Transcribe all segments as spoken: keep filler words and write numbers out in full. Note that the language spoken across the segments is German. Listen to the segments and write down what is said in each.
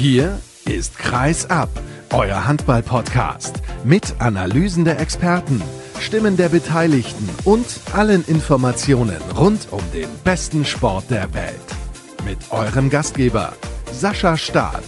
Hier ist Kreis ab, euer Handball-Podcast mit Analysen der Experten, Stimmen der Beteiligten und allen Informationen rund um den besten Sport der Welt. Mit eurem Gastgeber Sascha Staat.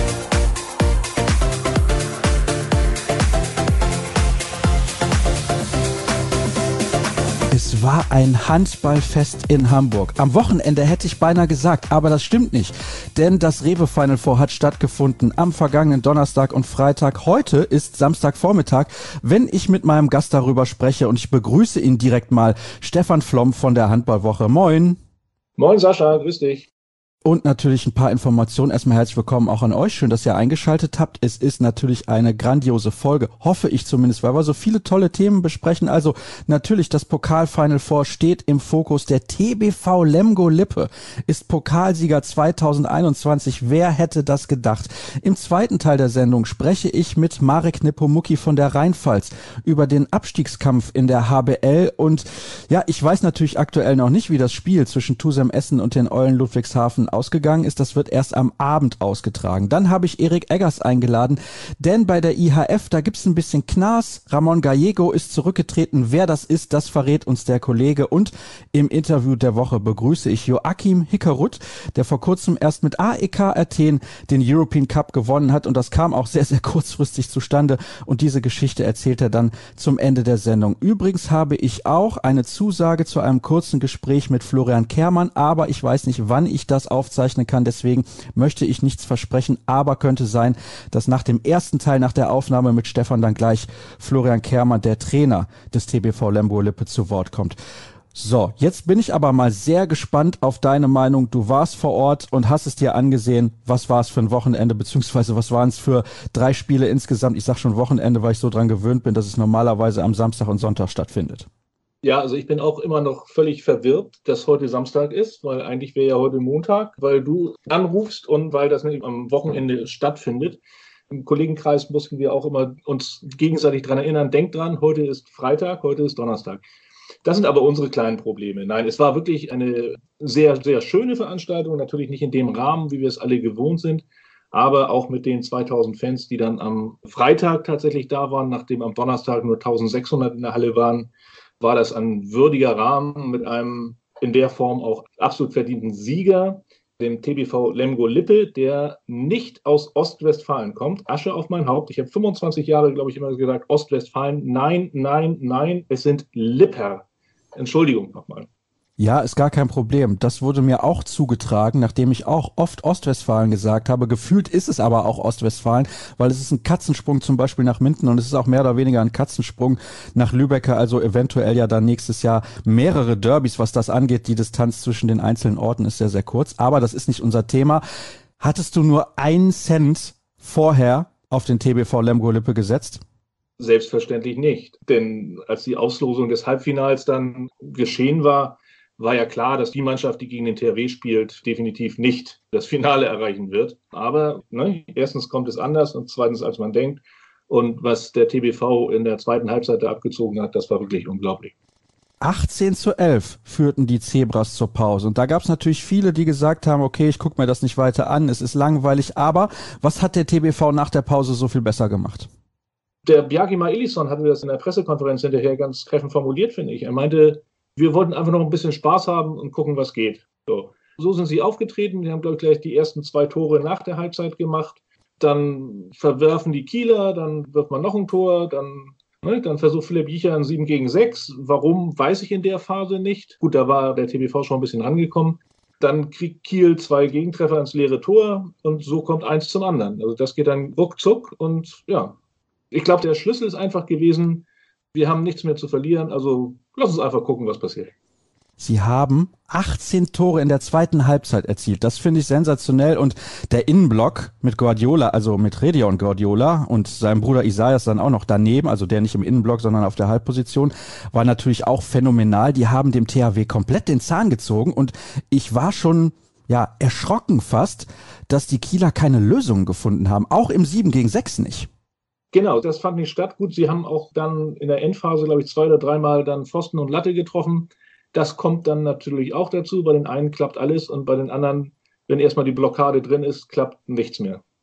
Es war ein Handballfest in Hamburg. Am Wochenende hätte ich beinahe gesagt, aber das stimmt nicht. Denn das Rewe Final Four hat stattgefunden am vergangenen Donnerstag und Freitag. Heute ist Samstagvormittag, wenn ich mit meinem Gast darüber spreche, und ich begrüße ihn direkt mal, Stefan Flom von der Handballwoche. Moin. Moin Sascha, grüß dich. Und natürlich ein paar Informationen. Erstmal herzlich willkommen auch an euch. Schön, dass ihr eingeschaltet habt. Es ist natürlich eine grandiose Folge, hoffe ich zumindest, weil wir so viele tolle Themen besprechen. Also natürlich das Pokal-Final Four steht im Fokus. Der T B V Lemgo-Lippe ist Pokalsieger zweitausendeinundzwanzig. Wer hätte das gedacht? Im zweiten Teil der Sendung spreche ich mit Marek Nepomuk von der Rheinpfalz über den Abstiegskampf in der H B L. Und ja, ich weiß natürlich aktuell noch nicht, wie das Spiel zwischen Tusem Essen und den Eulen Ludwigshafen ausgegangen ist. Das wird erst am Abend ausgetragen. Dann habe ich Erik Eggers eingeladen, denn bei der I H F, da gibt's ein bisschen Knas. Ramon Gallego ist zurückgetreten. Wer das ist, das verrät uns der Kollege. Und im Interview der Woche begrüße ich Joachim Hickerud, der vor kurzem erst mit A E K Athen den European Cup gewonnen hat, und das kam auch sehr, sehr kurzfristig zustande, und diese Geschichte erzählt er dann zum Ende der Sendung. Übrigens habe ich auch eine Zusage zu einem kurzen Gespräch mit Florian Kehrmann, aber ich weiß nicht, wann ich das auf aufzeichnen kann, deswegen möchte ich nichts versprechen, aber könnte sein, dass nach dem ersten Teil, nach der Aufnahme mit Stefan, dann gleich Florian Kehrmann, der Trainer des T B V Lemgo-Lippe, zu Wort kommt. So, jetzt bin ich aber mal sehr gespannt auf deine Meinung. Du warst vor Ort und hast es dir angesehen. Was war es für ein Wochenende, beziehungsweise was waren es für drei Spiele insgesamt? Ich sag schon Wochenende, weil ich so dran gewöhnt bin, dass es normalerweise am Samstag und Sonntag stattfindet. Ja, also ich bin auch immer noch völlig verwirrt, dass heute Samstag ist, weil eigentlich wäre ja heute Montag, weil du anrufst und weil das nicht am Wochenende stattfindet. Im Kollegenkreis mussten wir auch immer uns gegenseitig daran erinnern, denkt dran, heute ist Freitag, heute ist Donnerstag. Das sind aber unsere kleinen Probleme. Nein, es war wirklich eine sehr, sehr schöne Veranstaltung, natürlich nicht in dem Rahmen, wie wir es alle gewohnt sind, aber auch mit den zweitausend Fans, die dann am Freitag tatsächlich da waren, nachdem am Donnerstag nur eintausendsechshundert in der Halle waren, war das ein würdiger Rahmen mit einem in der Form auch absolut verdienten Sieger, dem T B V Lemgo-Lippe, der nicht aus Ostwestfalen kommt. Asche auf mein Haupt. Ich habe fünfundzwanzig Jahre, glaube ich, immer gesagt, Ostwestfalen. Nein, nein, nein, es sind Lipper. Entschuldigung nochmal. Ja, ist gar kein Problem. Das wurde mir auch zugetragen, nachdem ich auch oft Ostwestfalen gesagt habe. Gefühlt ist es aber auch Ostwestfalen, weil es ist ein Katzensprung zum Beispiel nach Minden, und es ist auch mehr oder weniger ein Katzensprung nach Lübeck. Also eventuell ja dann nächstes Jahr mehrere Derbys, was das angeht. Die Distanz zwischen den einzelnen Orten ist sehr, sehr kurz. Aber das ist nicht unser Thema. Hattest du nur einen Cent vorher auf den T B V Lemgo-Lippe gesetzt? Selbstverständlich nicht. Denn als die Auslosung des Halbfinals dann geschehen war, war ja klar, dass die Mannschaft, die gegen den T H W spielt, definitiv nicht das Finale erreichen wird. Aber ne, erstens kommt es anders und zweitens, als man denkt. Und was der T B V in der zweiten Halbzeit da abgezogen hat, das war wirklich unglaublich. achtzehn zu elf führten die Zebras zur Pause. Und da gab es natürlich viele, die gesagt haben, okay, ich gucke mir das nicht weiter an, es ist langweilig. Aber was hat der T B V nach der Pause so viel besser gemacht? Der Bjarki Elisson hatte das in der Pressekonferenz hinterher ganz treffend formuliert, finde ich. Er meinte, wir wollten einfach noch ein bisschen Spaß haben und gucken, was geht. So, so sind sie aufgetreten. Die haben, glaube ich, gleich die ersten zwei Tore nach der Halbzeit gemacht. Dann verwerfen die Kieler, dann wirft man noch ein Tor, dann, ne, dann versucht Philipp Jicher ein sieben gegen sechs. Warum, weiß ich in der Phase nicht. Gut, da war der T B V schon ein bisschen angekommen. Dann kriegt Kiel zwei Gegentreffer ins leere Tor und so kommt eins zum anderen. Also das geht dann ruckzuck und ja, ich glaube, der Schlüssel ist einfach gewesen, wir haben nichts mehr zu verlieren, also lass uns einfach gucken, was passiert. Sie haben achtzehn Tore in der zweiten Halbzeit erzielt. Das finde ich sensationell. Und der Innenblock mit Guardiola, also mit Redion Guardiola und seinem Bruder Isaias dann auch noch daneben, also der nicht im Innenblock, sondern auf der Halbposition, war natürlich auch phänomenal. Die haben dem T H W komplett den Zahn gezogen. Und ich war schon ja erschrocken fast, dass die Kieler keine Lösungen gefunden haben. Auch im sieben gegen sechs nicht. Genau, das fand nicht statt. Gut, sie haben auch dann in der Endphase, glaube ich, zwei oder dreimal dann Pfosten und Latte getroffen. Das kommt dann natürlich auch dazu. Bei den einen klappt alles und bei den anderen, wenn erstmal die Blockade drin ist, klappt nichts mehr.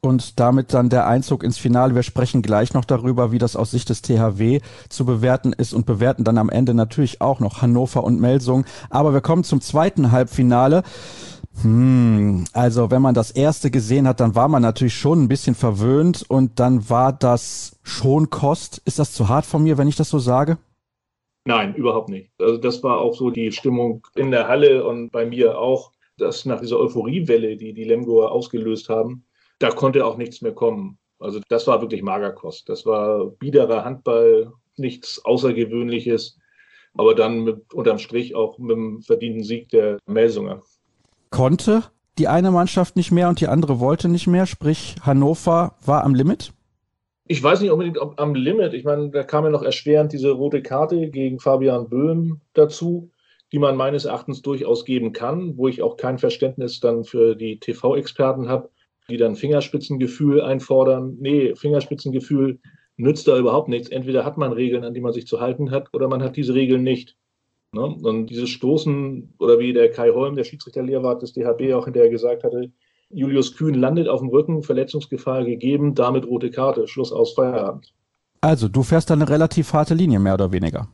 und damit dann der Einzug ins Finale. Wir sprechen gleich noch darüber, wie das aus Sicht des T H W zu bewerten ist und bewerten dann am Ende natürlich auch noch Hannover und Melsungen. Aber wir kommen zum zweiten Halbfinale. Hm, also wenn man das erste gesehen hat, dann war man natürlich schon ein bisschen verwöhnt und dann war das schon Kost. Ist das zu hart von mir, wenn ich das so sage? Nein, überhaupt nicht. Also das war auch so die Stimmung in der Halle und bei mir auch, dass nach dieser Euphoriewelle, die die Lemgoer ausgelöst haben, da konnte auch nichts mehr kommen. Also das war wirklich Magerkost. Das war biederer Handball, nichts Außergewöhnliches, aber dann mit, unterm Strich auch mit dem verdienten Sieg der Melsunger. Konnte die eine Mannschaft nicht mehr und die andere wollte nicht mehr, sprich Hannover war am Limit? Ich weiß nicht unbedingt ob am Limit. Ich meine, da kam ja noch erschwerend diese rote Karte gegen Fabian Böhm dazu, die man meines Erachtens durchaus geben kann, wo ich auch kein Verständnis dann für die T V-Experten habe, die dann Fingerspitzengefühl einfordern. Nee, Fingerspitzengefühl nützt da überhaupt nichts. Entweder hat man Regeln, an die man sich zu halten hat, oder man hat diese Regeln nicht. Ne? Und dieses Stoßen, oder wie der Kai Holm, der Schiedsrichterlehrwart des D H B, auch hinterher gesagt hatte, Julius Kühn landet auf dem Rücken, Verletzungsgefahr gegeben, damit rote Karte, Schluss aus, Feierabend. Also, du fährst da eine relativ harte Linie, mehr oder weniger.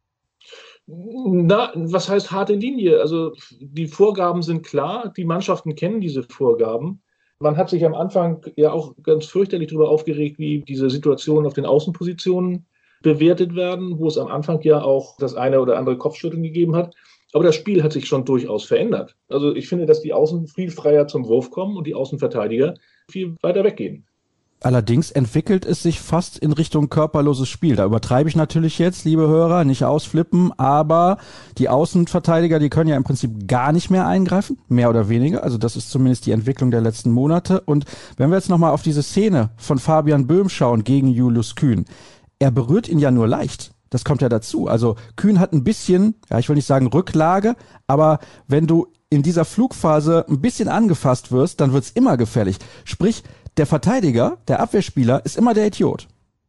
Na, was heißt harte Linie? Also die Vorgaben sind klar, die Mannschaften kennen diese Vorgaben. Man hat sich am Anfang ja auch ganz fürchterlich darüber aufgeregt, wie diese Situationen auf den Außenpositionen bewertet werden, wo es am Anfang ja auch das eine oder andere Kopfschütteln gegeben hat. Aber das Spiel hat sich schon durchaus verändert. Also ich finde, dass die Außen viel freier zum Wurf kommen und die Außenverteidiger viel weiter weggehen. Allerdings entwickelt es sich fast in Richtung körperloses Spiel. Da übertreibe ich natürlich jetzt, liebe Hörer, nicht ausflippen, aber die Außenverteidiger, die können ja im Prinzip gar nicht mehr eingreifen, mehr oder weniger. Also das ist zumindest die Entwicklung der letzten Monate. Und wenn wir jetzt nochmal auf diese Szene von Fabian Böhm schauen gegen Julius Kühn, er berührt ihn ja nur leicht. Das kommt ja dazu. Also Kühn hat ein bisschen, ja, ich will nicht sagen Rücklage, aber wenn du in dieser Flugphase ein bisschen angefasst wirst, dann wird's immer gefährlich. Sprich, der Verteidiger, der Abwehrspieler, ist immer der Idiot.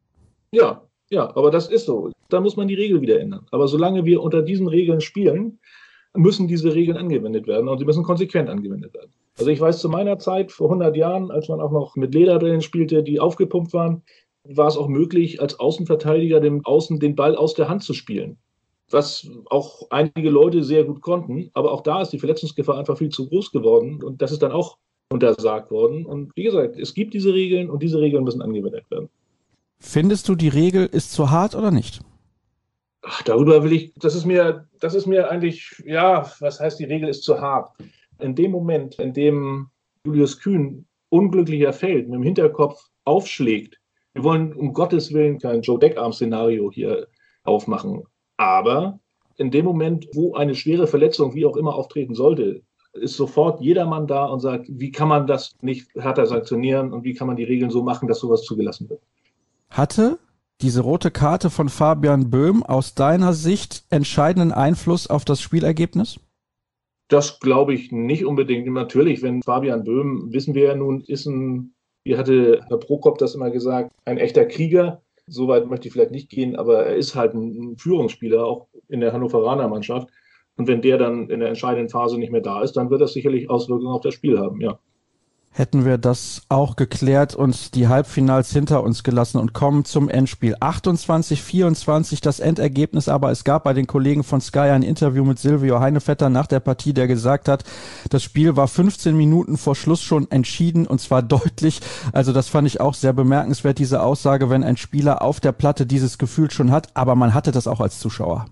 Ja, ja, aber das ist so. Da muss man die Regel wieder ändern. Aber solange wir unter diesen Regeln spielen, müssen diese Regeln angewendet werden und sie müssen konsequent angewendet werden. Also ich weiß, zu meiner Zeit, vor hundert Jahren, als man auch noch mit Lederdrillen spielte, die aufgepumpt waren, war es auch möglich, als Außenverteidiger dem Außen den Ball aus der Hand zu spielen. Was auch einige Leute sehr gut konnten. Aber auch da ist die Verletzungsgefahr einfach viel zu groß geworden. Und das ist dann auch untersagt worden. Und wie gesagt, es gibt diese Regeln und diese Regeln müssen angewendet werden. Findest du, die Regel ist zu hart oder nicht? Ach, darüber will ich, das ist mir, das ist mir eigentlich, ja, was heißt, die Regel ist zu hart? In dem Moment, in dem Julius Kühn unglücklicher fällt, mit dem Hinterkopf aufschlägt, wir wollen um Gottes Willen kein Joe Deckarm-Szenario hier aufmachen. Aber in dem Moment, wo eine schwere Verletzung wie auch immer auftreten sollte, ist sofort jedermann da und sagt, wie kann man das nicht härter sanktionieren und wie kann man die Regeln so machen, dass sowas zugelassen wird. Hatte diese rote Karte von Fabian Böhm aus deiner Sicht entscheidenden Einfluss auf das Spielergebnis? Das glaube ich nicht unbedingt. Natürlich, wenn Fabian Böhm, wissen wir ja nun, ist ein, wie hatte Herr Prokop das immer gesagt, ein echter Krieger. Soweit möchte ich vielleicht nicht gehen, aber er ist halt ein Führungsspieler, auch in der Hannoveraner Mannschaft. Und wenn der dann in der entscheidenden Phase nicht mehr da ist, dann wird das sicherlich Auswirkungen auf das Spiel haben, ja. Hätten wir das auch geklärt und die Halbfinals hinter uns gelassen und kommen zum Endspiel. achtundzwanzig vierundzwanzig das Endergebnis, aber es gab bei den Kollegen von Sky ein Interview mit Silvio Heinevetter nach der Partie, der gesagt hat, das Spiel war fünfzehn Minuten vor Schluss schon entschieden und zwar deutlich. Also das fand ich auch sehr bemerkenswert, diese Aussage, wenn ein Spieler auf der Platte dieses Gefühl schon hat, aber man hatte das auch als Zuschauer.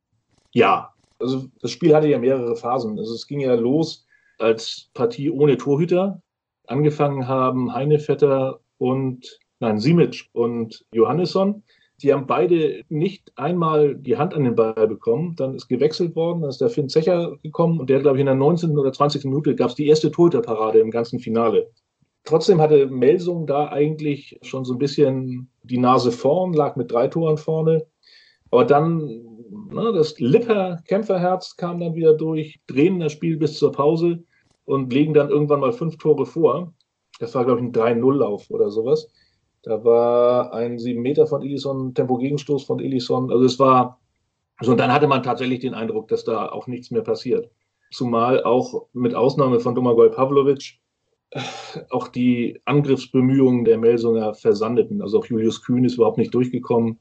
Ja, also das Spiel hatte ja mehrere Phasen. Also es ging ja los als Partie ohne Torhüter. Angefangen haben Heinevetter und, nein, Simic und Johannesson. Die haben beide nicht einmal die Hand an den Ball bekommen. Dann ist gewechselt worden, dann ist der Finn Zecher gekommen und der, glaube ich, in der neunzehnten oder zwanzigsten Minute gab es die erste Torhüterparade im ganzen Finale. Trotzdem hatte Melsung da eigentlich schon so ein bisschen die Nase vorn, lag mit drei Toren vorne. Aber dann, ne, das Lipper-Kämpferherz kam dann wieder durch, drehen das Spiel bis zur Pause und legen dann irgendwann mal fünf Tore vor. Das war, glaube ich, ein drei null Lauf oder sowas. Da war ein sieben Meter von Elisson, Tempo-Gegenstoß von Elisson. Also es war, also und dann hatte man tatsächlich den Eindruck, dass da auch nichts mehr passiert. Zumal auch mit Ausnahme von Domagoj Pavlovic auch die Angriffsbemühungen der Melsunger versandeten. Also auch Julius Kühn ist überhaupt nicht durchgekommen.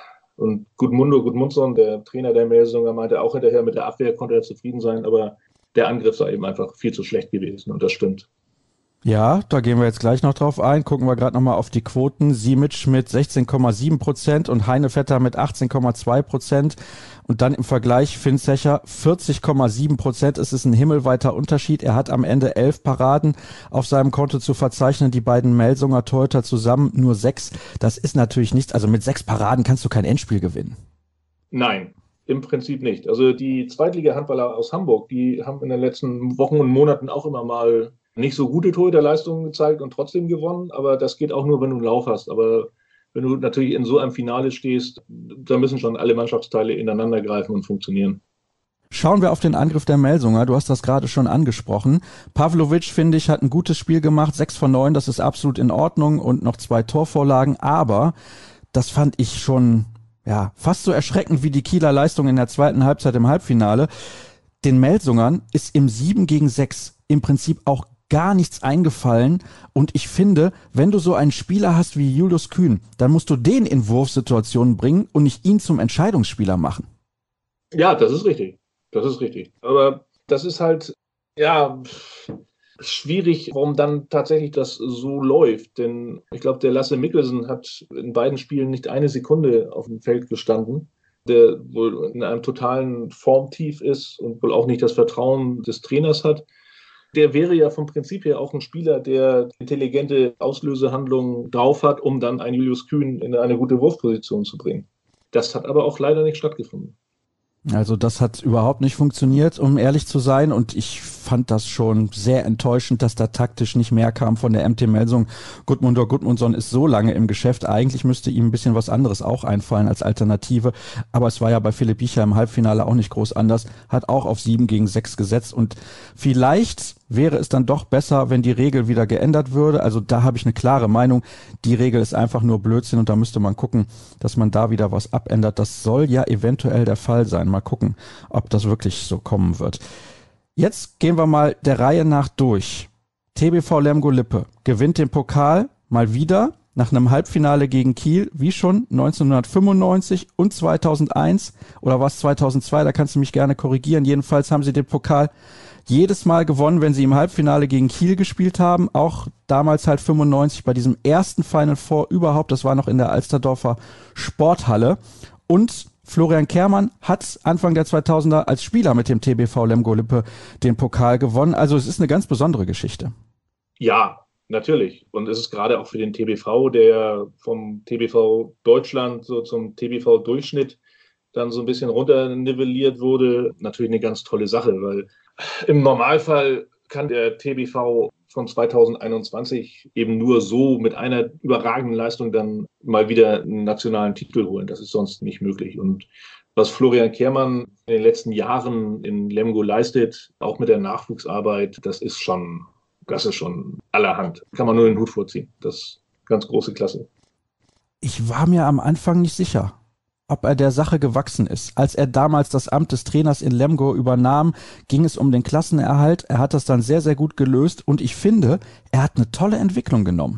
Und Gudmundo Gudmundsson, der Trainer der Melsunger, meinte auch hinterher, mit der Abwehr konnte er zufrieden sein, aber der Angriff sei eben einfach viel zu schlecht gewesen. Und das stimmt. Ja, da gehen wir jetzt gleich noch drauf ein. Gucken wir gerade nochmal auf die Quoten. Simic mit sechzehn Komma sieben Prozent und Heinevetter mit achtzehn Komma zwei Prozent. Und dann im Vergleich Finn Zecher vierzig Komma sieben Prozent. Es ist ein himmelweiter Unterschied. Er hat am Ende elf Paraden auf seinem Konto zu verzeichnen. Die beiden Melsunger Torhüter zusammen nur sechs. Das ist natürlich nichts. Also mit sechs Paraden kannst du kein Endspiel gewinnen. Nein, im Prinzip nicht. Also die Zweitliga-Handballer aus Hamburg, die haben in den letzten Wochen und Monaten auch immer mal nicht so gute Torhüterleistungen gezeigt und trotzdem gewonnen, aber das geht auch nur, wenn du einen Lauf hast. Aber wenn du natürlich in so einem Finale stehst, da müssen schon alle Mannschaftsteile ineinander greifen und funktionieren. Schauen wir auf den Angriff der Melsunger. Du hast das gerade schon angesprochen. Pavlovic, finde ich, hat ein gutes Spiel gemacht. sechs von neun, das ist absolut in Ordnung und noch zwei Torvorlagen. Aber das fand ich schon ja fast so erschreckend wie die Kieler Leistung in der zweiten Halbzeit im Halbfinale. Den Melsungern ist im sieben gegen sechs im Prinzip auch gar nichts eingefallen und ich finde, wenn du so einen Spieler hast wie Julius Kühn, dann musst du den in Wurfsituationen bringen und nicht ihn zum Entscheidungsspieler machen. Ja, das ist richtig. Das ist richtig. Aber das ist halt, ja, schwierig, warum dann tatsächlich das so läuft. Denn ich glaube, der Lasse Mikkelsen hat in beiden Spielen nicht eine Sekunde auf dem Feld gestanden, der wohl in einem totalen Formtief ist und wohl auch nicht das Vertrauen des Trainers hat. Der wäre ja vom Prinzip her auch ein Spieler, der intelligente Auslösehandlungen drauf hat, um dann einen Julius Kühn in eine gute Wurfposition zu bringen. Das hat aber auch leider nicht stattgefunden. Also das hat überhaupt nicht funktioniert, um ehrlich zu sein, und ich fand das schon sehr enttäuschend, dass da taktisch nicht mehr kam von der M T Melsung. Gudmundur Gudmundsson ist so lange im Geschäft, eigentlich müsste ihm ein bisschen was anderes auch einfallen als Alternative, aber es war ja bei Philipp Biecher im Halbfinale auch nicht groß anders, hat auch auf sieben gegen sechs gesetzt und vielleicht wäre es dann doch besser, wenn die Regel wieder geändert würde. Also da habe ich eine klare Meinung. Die Regel ist einfach nur Blödsinn und da müsste man gucken, dass man da wieder was abändert. Das soll ja eventuell der Fall sein. Mal gucken, ob das wirklich so kommen wird. Jetzt gehen wir mal der Reihe nach durch. T B V Lemgo-Lippe gewinnt den Pokal mal wieder nach einem Halbfinale gegen Kiel, wie schon neunzehnhundertfünfundneunzig und zweitausendeins oder was zweitausendzwei, da kannst du mich gerne korrigieren. Jedenfalls haben sie den Pokal jedes Mal gewonnen, wenn sie im Halbfinale gegen Kiel gespielt haben. Auch damals halt fünfundneunzig bei diesem ersten Final Four überhaupt. Das war noch in der Alsterdorfer Sporthalle. Und Florian Kehrmann hat Anfang der zweitausender als Spieler mit dem T B V Lemgo-Lippe den Pokal gewonnen. Also es ist eine ganz besondere Geschichte. Ja, natürlich. Und es ist gerade auch für den T B V, der vom T B V Deutschland so zum T B V-Durchschnitt dann so ein bisschen runternivelliert wurde, natürlich eine ganz tolle Sache, weil im Normalfall kann der T B V von zweitausendeinundzwanzig eben nur so mit einer überragenden Leistung dann mal wieder einen nationalen Titel holen. Das ist sonst nicht möglich. Und was Florian Kehrmann in den letzten Jahren in Lemgo leistet, auch mit der Nachwuchsarbeit, das ist schon, das ist schon allerhand. Kann man nur den Hut vorziehen. Das ist ganz große Klasse. Ich war mir am Anfang nicht sicher, ob er der Sache gewachsen ist. Als er damals das Amt des Trainers in Lemgo übernahm, ging es um den Klassenerhalt. Er hat das dann sehr, sehr gut gelöst und ich finde, er hat eine tolle Entwicklung genommen.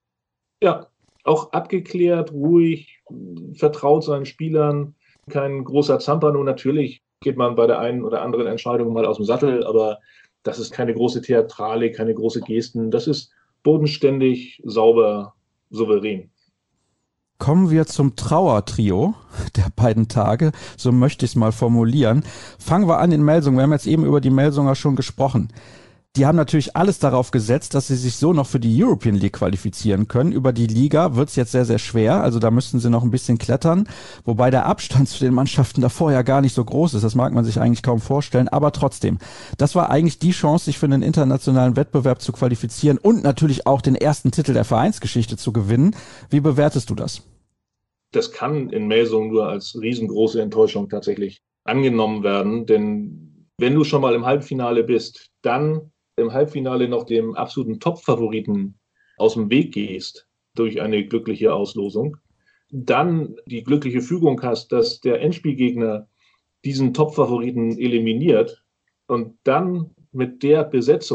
Ja, auch abgeklärt, ruhig, vertraut seinen Spielern, kein großer Zampano. Natürlich geht man bei der einen oder anderen Entscheidung mal aus dem Sattel, aber das ist keine große Theatralik, keine große Gesten. Das ist bodenständig, sauber, souverän. Kommen wir zum Trauertrio der beiden Tage, so möchte ich es mal formulieren. Fangen wir an in Melsung. Wir haben jetzt eben über die Melsunger schon gesprochen. Die haben natürlich alles darauf gesetzt, dass sie sich so noch für die European League qualifizieren können. Über die Liga wird es jetzt sehr, sehr schwer. Also da müssten sie noch ein bisschen klettern. Wobei der Abstand zu den Mannschaften davor ja gar nicht so groß ist. Das mag man sich eigentlich kaum vorstellen. Aber trotzdem, das war eigentlich die Chance, sich für einen internationalen Wettbewerb zu qualifizieren und natürlich auch den ersten Titel der Vereinsgeschichte zu gewinnen. Wie bewertest du das? Das kann in Melsung nur als riesengroße Enttäuschung tatsächlich angenommen werden. Denn wenn du schon mal im Halbfinale bist, dann im Halbfinale noch dem absoluten Top-Favoriten aus dem Weg gehst durch eine glückliche Auslosung, dann die glückliche Fügung hast, dass der Endspielgegner diesen Top-Favoriten eliminiert und dann mit der Besetzung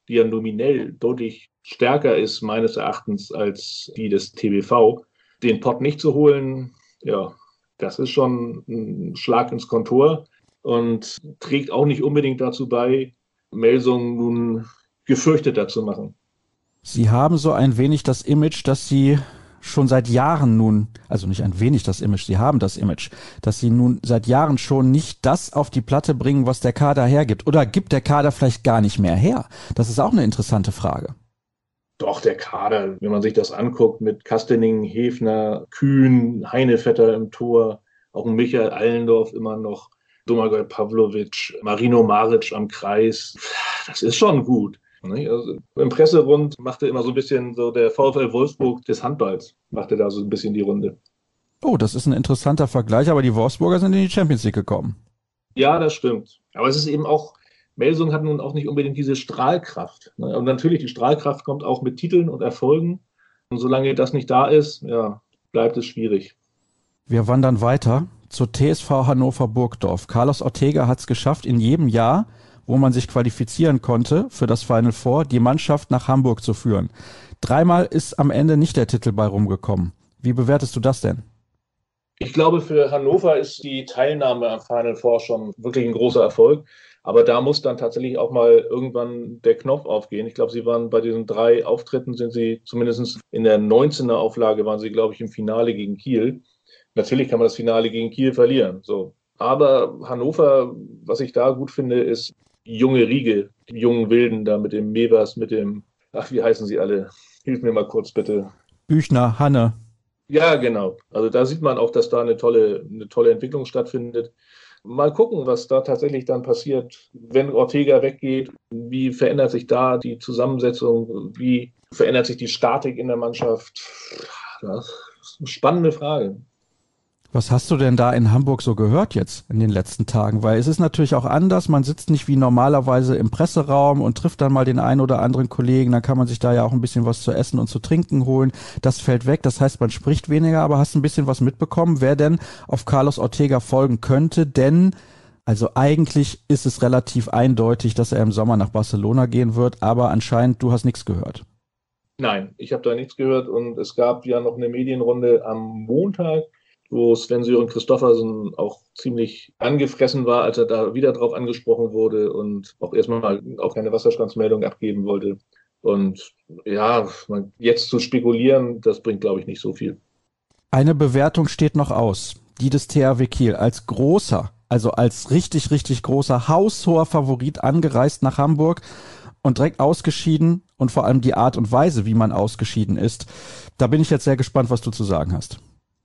die ja nominell deutlich stärker ist, meines Erachtens, als die des T B V, den Pott nicht zu holen, ja, das ist schon ein Schlag ins Kontor und trägt auch nicht unbedingt dazu bei, Melsung nun gefürchteter zu machen. Sie haben so ein wenig das Image, dass Sie schon seit Jahren nun, also nicht ein wenig das Image, Sie haben das Image, dass Sie nun seit Jahren schon nicht das auf die Platte bringen, was der Kader hergibt. Oder gibt der Kader vielleicht gar nicht mehr her? Das ist auch eine interessante Frage. Doch, der Kader, wenn man sich das anguckt, mit Kastening, Hefner, Kühn, Heinevetter im Tor, auch ein Michael Allendorf immer noch, Domagoj Pavlovic, Marino Maric am Kreis, das ist schon gut. Also im Presserund machte immer so ein bisschen so der VfL Wolfsburg des Handballs, machte da so ein bisschen die Runde. Oh, das ist ein interessanter Vergleich, aber die Wolfsburger sind in die Champions League gekommen. Ja, das stimmt. Aber es ist eben auch, Melsung hat nun auch nicht unbedingt diese Strahlkraft. Und natürlich, die Strahlkraft kommt auch mit Titeln und Erfolgen. Und solange das nicht da ist, ja, bleibt es schwierig. Wir wandern weiter zur T S V Hannover Burgdorf. Carlos Ortega hat es geschafft, in jedem Jahr, wo man sich qualifizieren konnte für das Final Four, die Mannschaft nach Hamburg zu führen. Dreimal ist am Ende nicht der Titel bei rumgekommen. Wie bewertest du das denn? Ich glaube, für Hannover ist die Teilnahme am Final Four schon wirklich ein großer Erfolg. Aber da muss dann tatsächlich auch mal irgendwann der Knopf aufgehen. Ich glaube, sie waren bei diesen drei Auftritten, sind sie zumindest in der neunzehner Auflage, waren sie, glaube ich, im Finale gegen Kiel. Natürlich kann man das Finale gegen Kiel verlieren. So. Aber Hannover, was ich da gut finde, ist die junge Riege, die jungen Wilden da mit dem Mevers, mit dem, ach, wie heißen sie alle? Hilf mir mal kurz bitte. Büchner, Hanne. Ja, genau. Also da sieht man auch, dass da eine tolle, eine tolle Entwicklung stattfindet. Mal gucken, was da tatsächlich dann passiert, wenn Ortega weggeht. Wie verändert sich da die Zusammensetzung? Wie verändert sich die Statik in der Mannschaft? Das ist eine spannende Frage. Was hast du denn da in Hamburg so gehört jetzt in den letzten Tagen? Weil es ist natürlich auch anders, man sitzt nicht wie normalerweise im Presseraum und trifft dann mal den einen oder anderen Kollegen, dann kann man sich da ja auch ein bisschen was zu essen und zu trinken holen. Das fällt weg, das heißt, man spricht weniger, aber hast ein bisschen was mitbekommen, wer denn auf Carlos Ortega folgen könnte, denn also eigentlich ist es relativ eindeutig, dass er im Sommer nach Barcelona gehen wird, aber anscheinend, du hast nichts gehört. Nein, ich habe da nichts gehört und es gab ja noch eine Medienrunde am Montag, wo Sven-Sören Christoffersen auch ziemlich angefressen war, als er da wieder drauf angesprochen wurde und auch erstmal auch keine Wasserstandsmeldung abgeben wollte. Und ja, jetzt zu spekulieren, das bringt, glaube ich, nicht so viel. Eine Bewertung steht noch aus, die des T H W Kiel als großer, also als richtig, richtig großer, haushoher Favorit angereist nach Hamburg und direkt ausgeschieden und vor allem die Art und Weise, wie man ausgeschieden ist. Da bin ich jetzt sehr gespannt, was du zu sagen hast.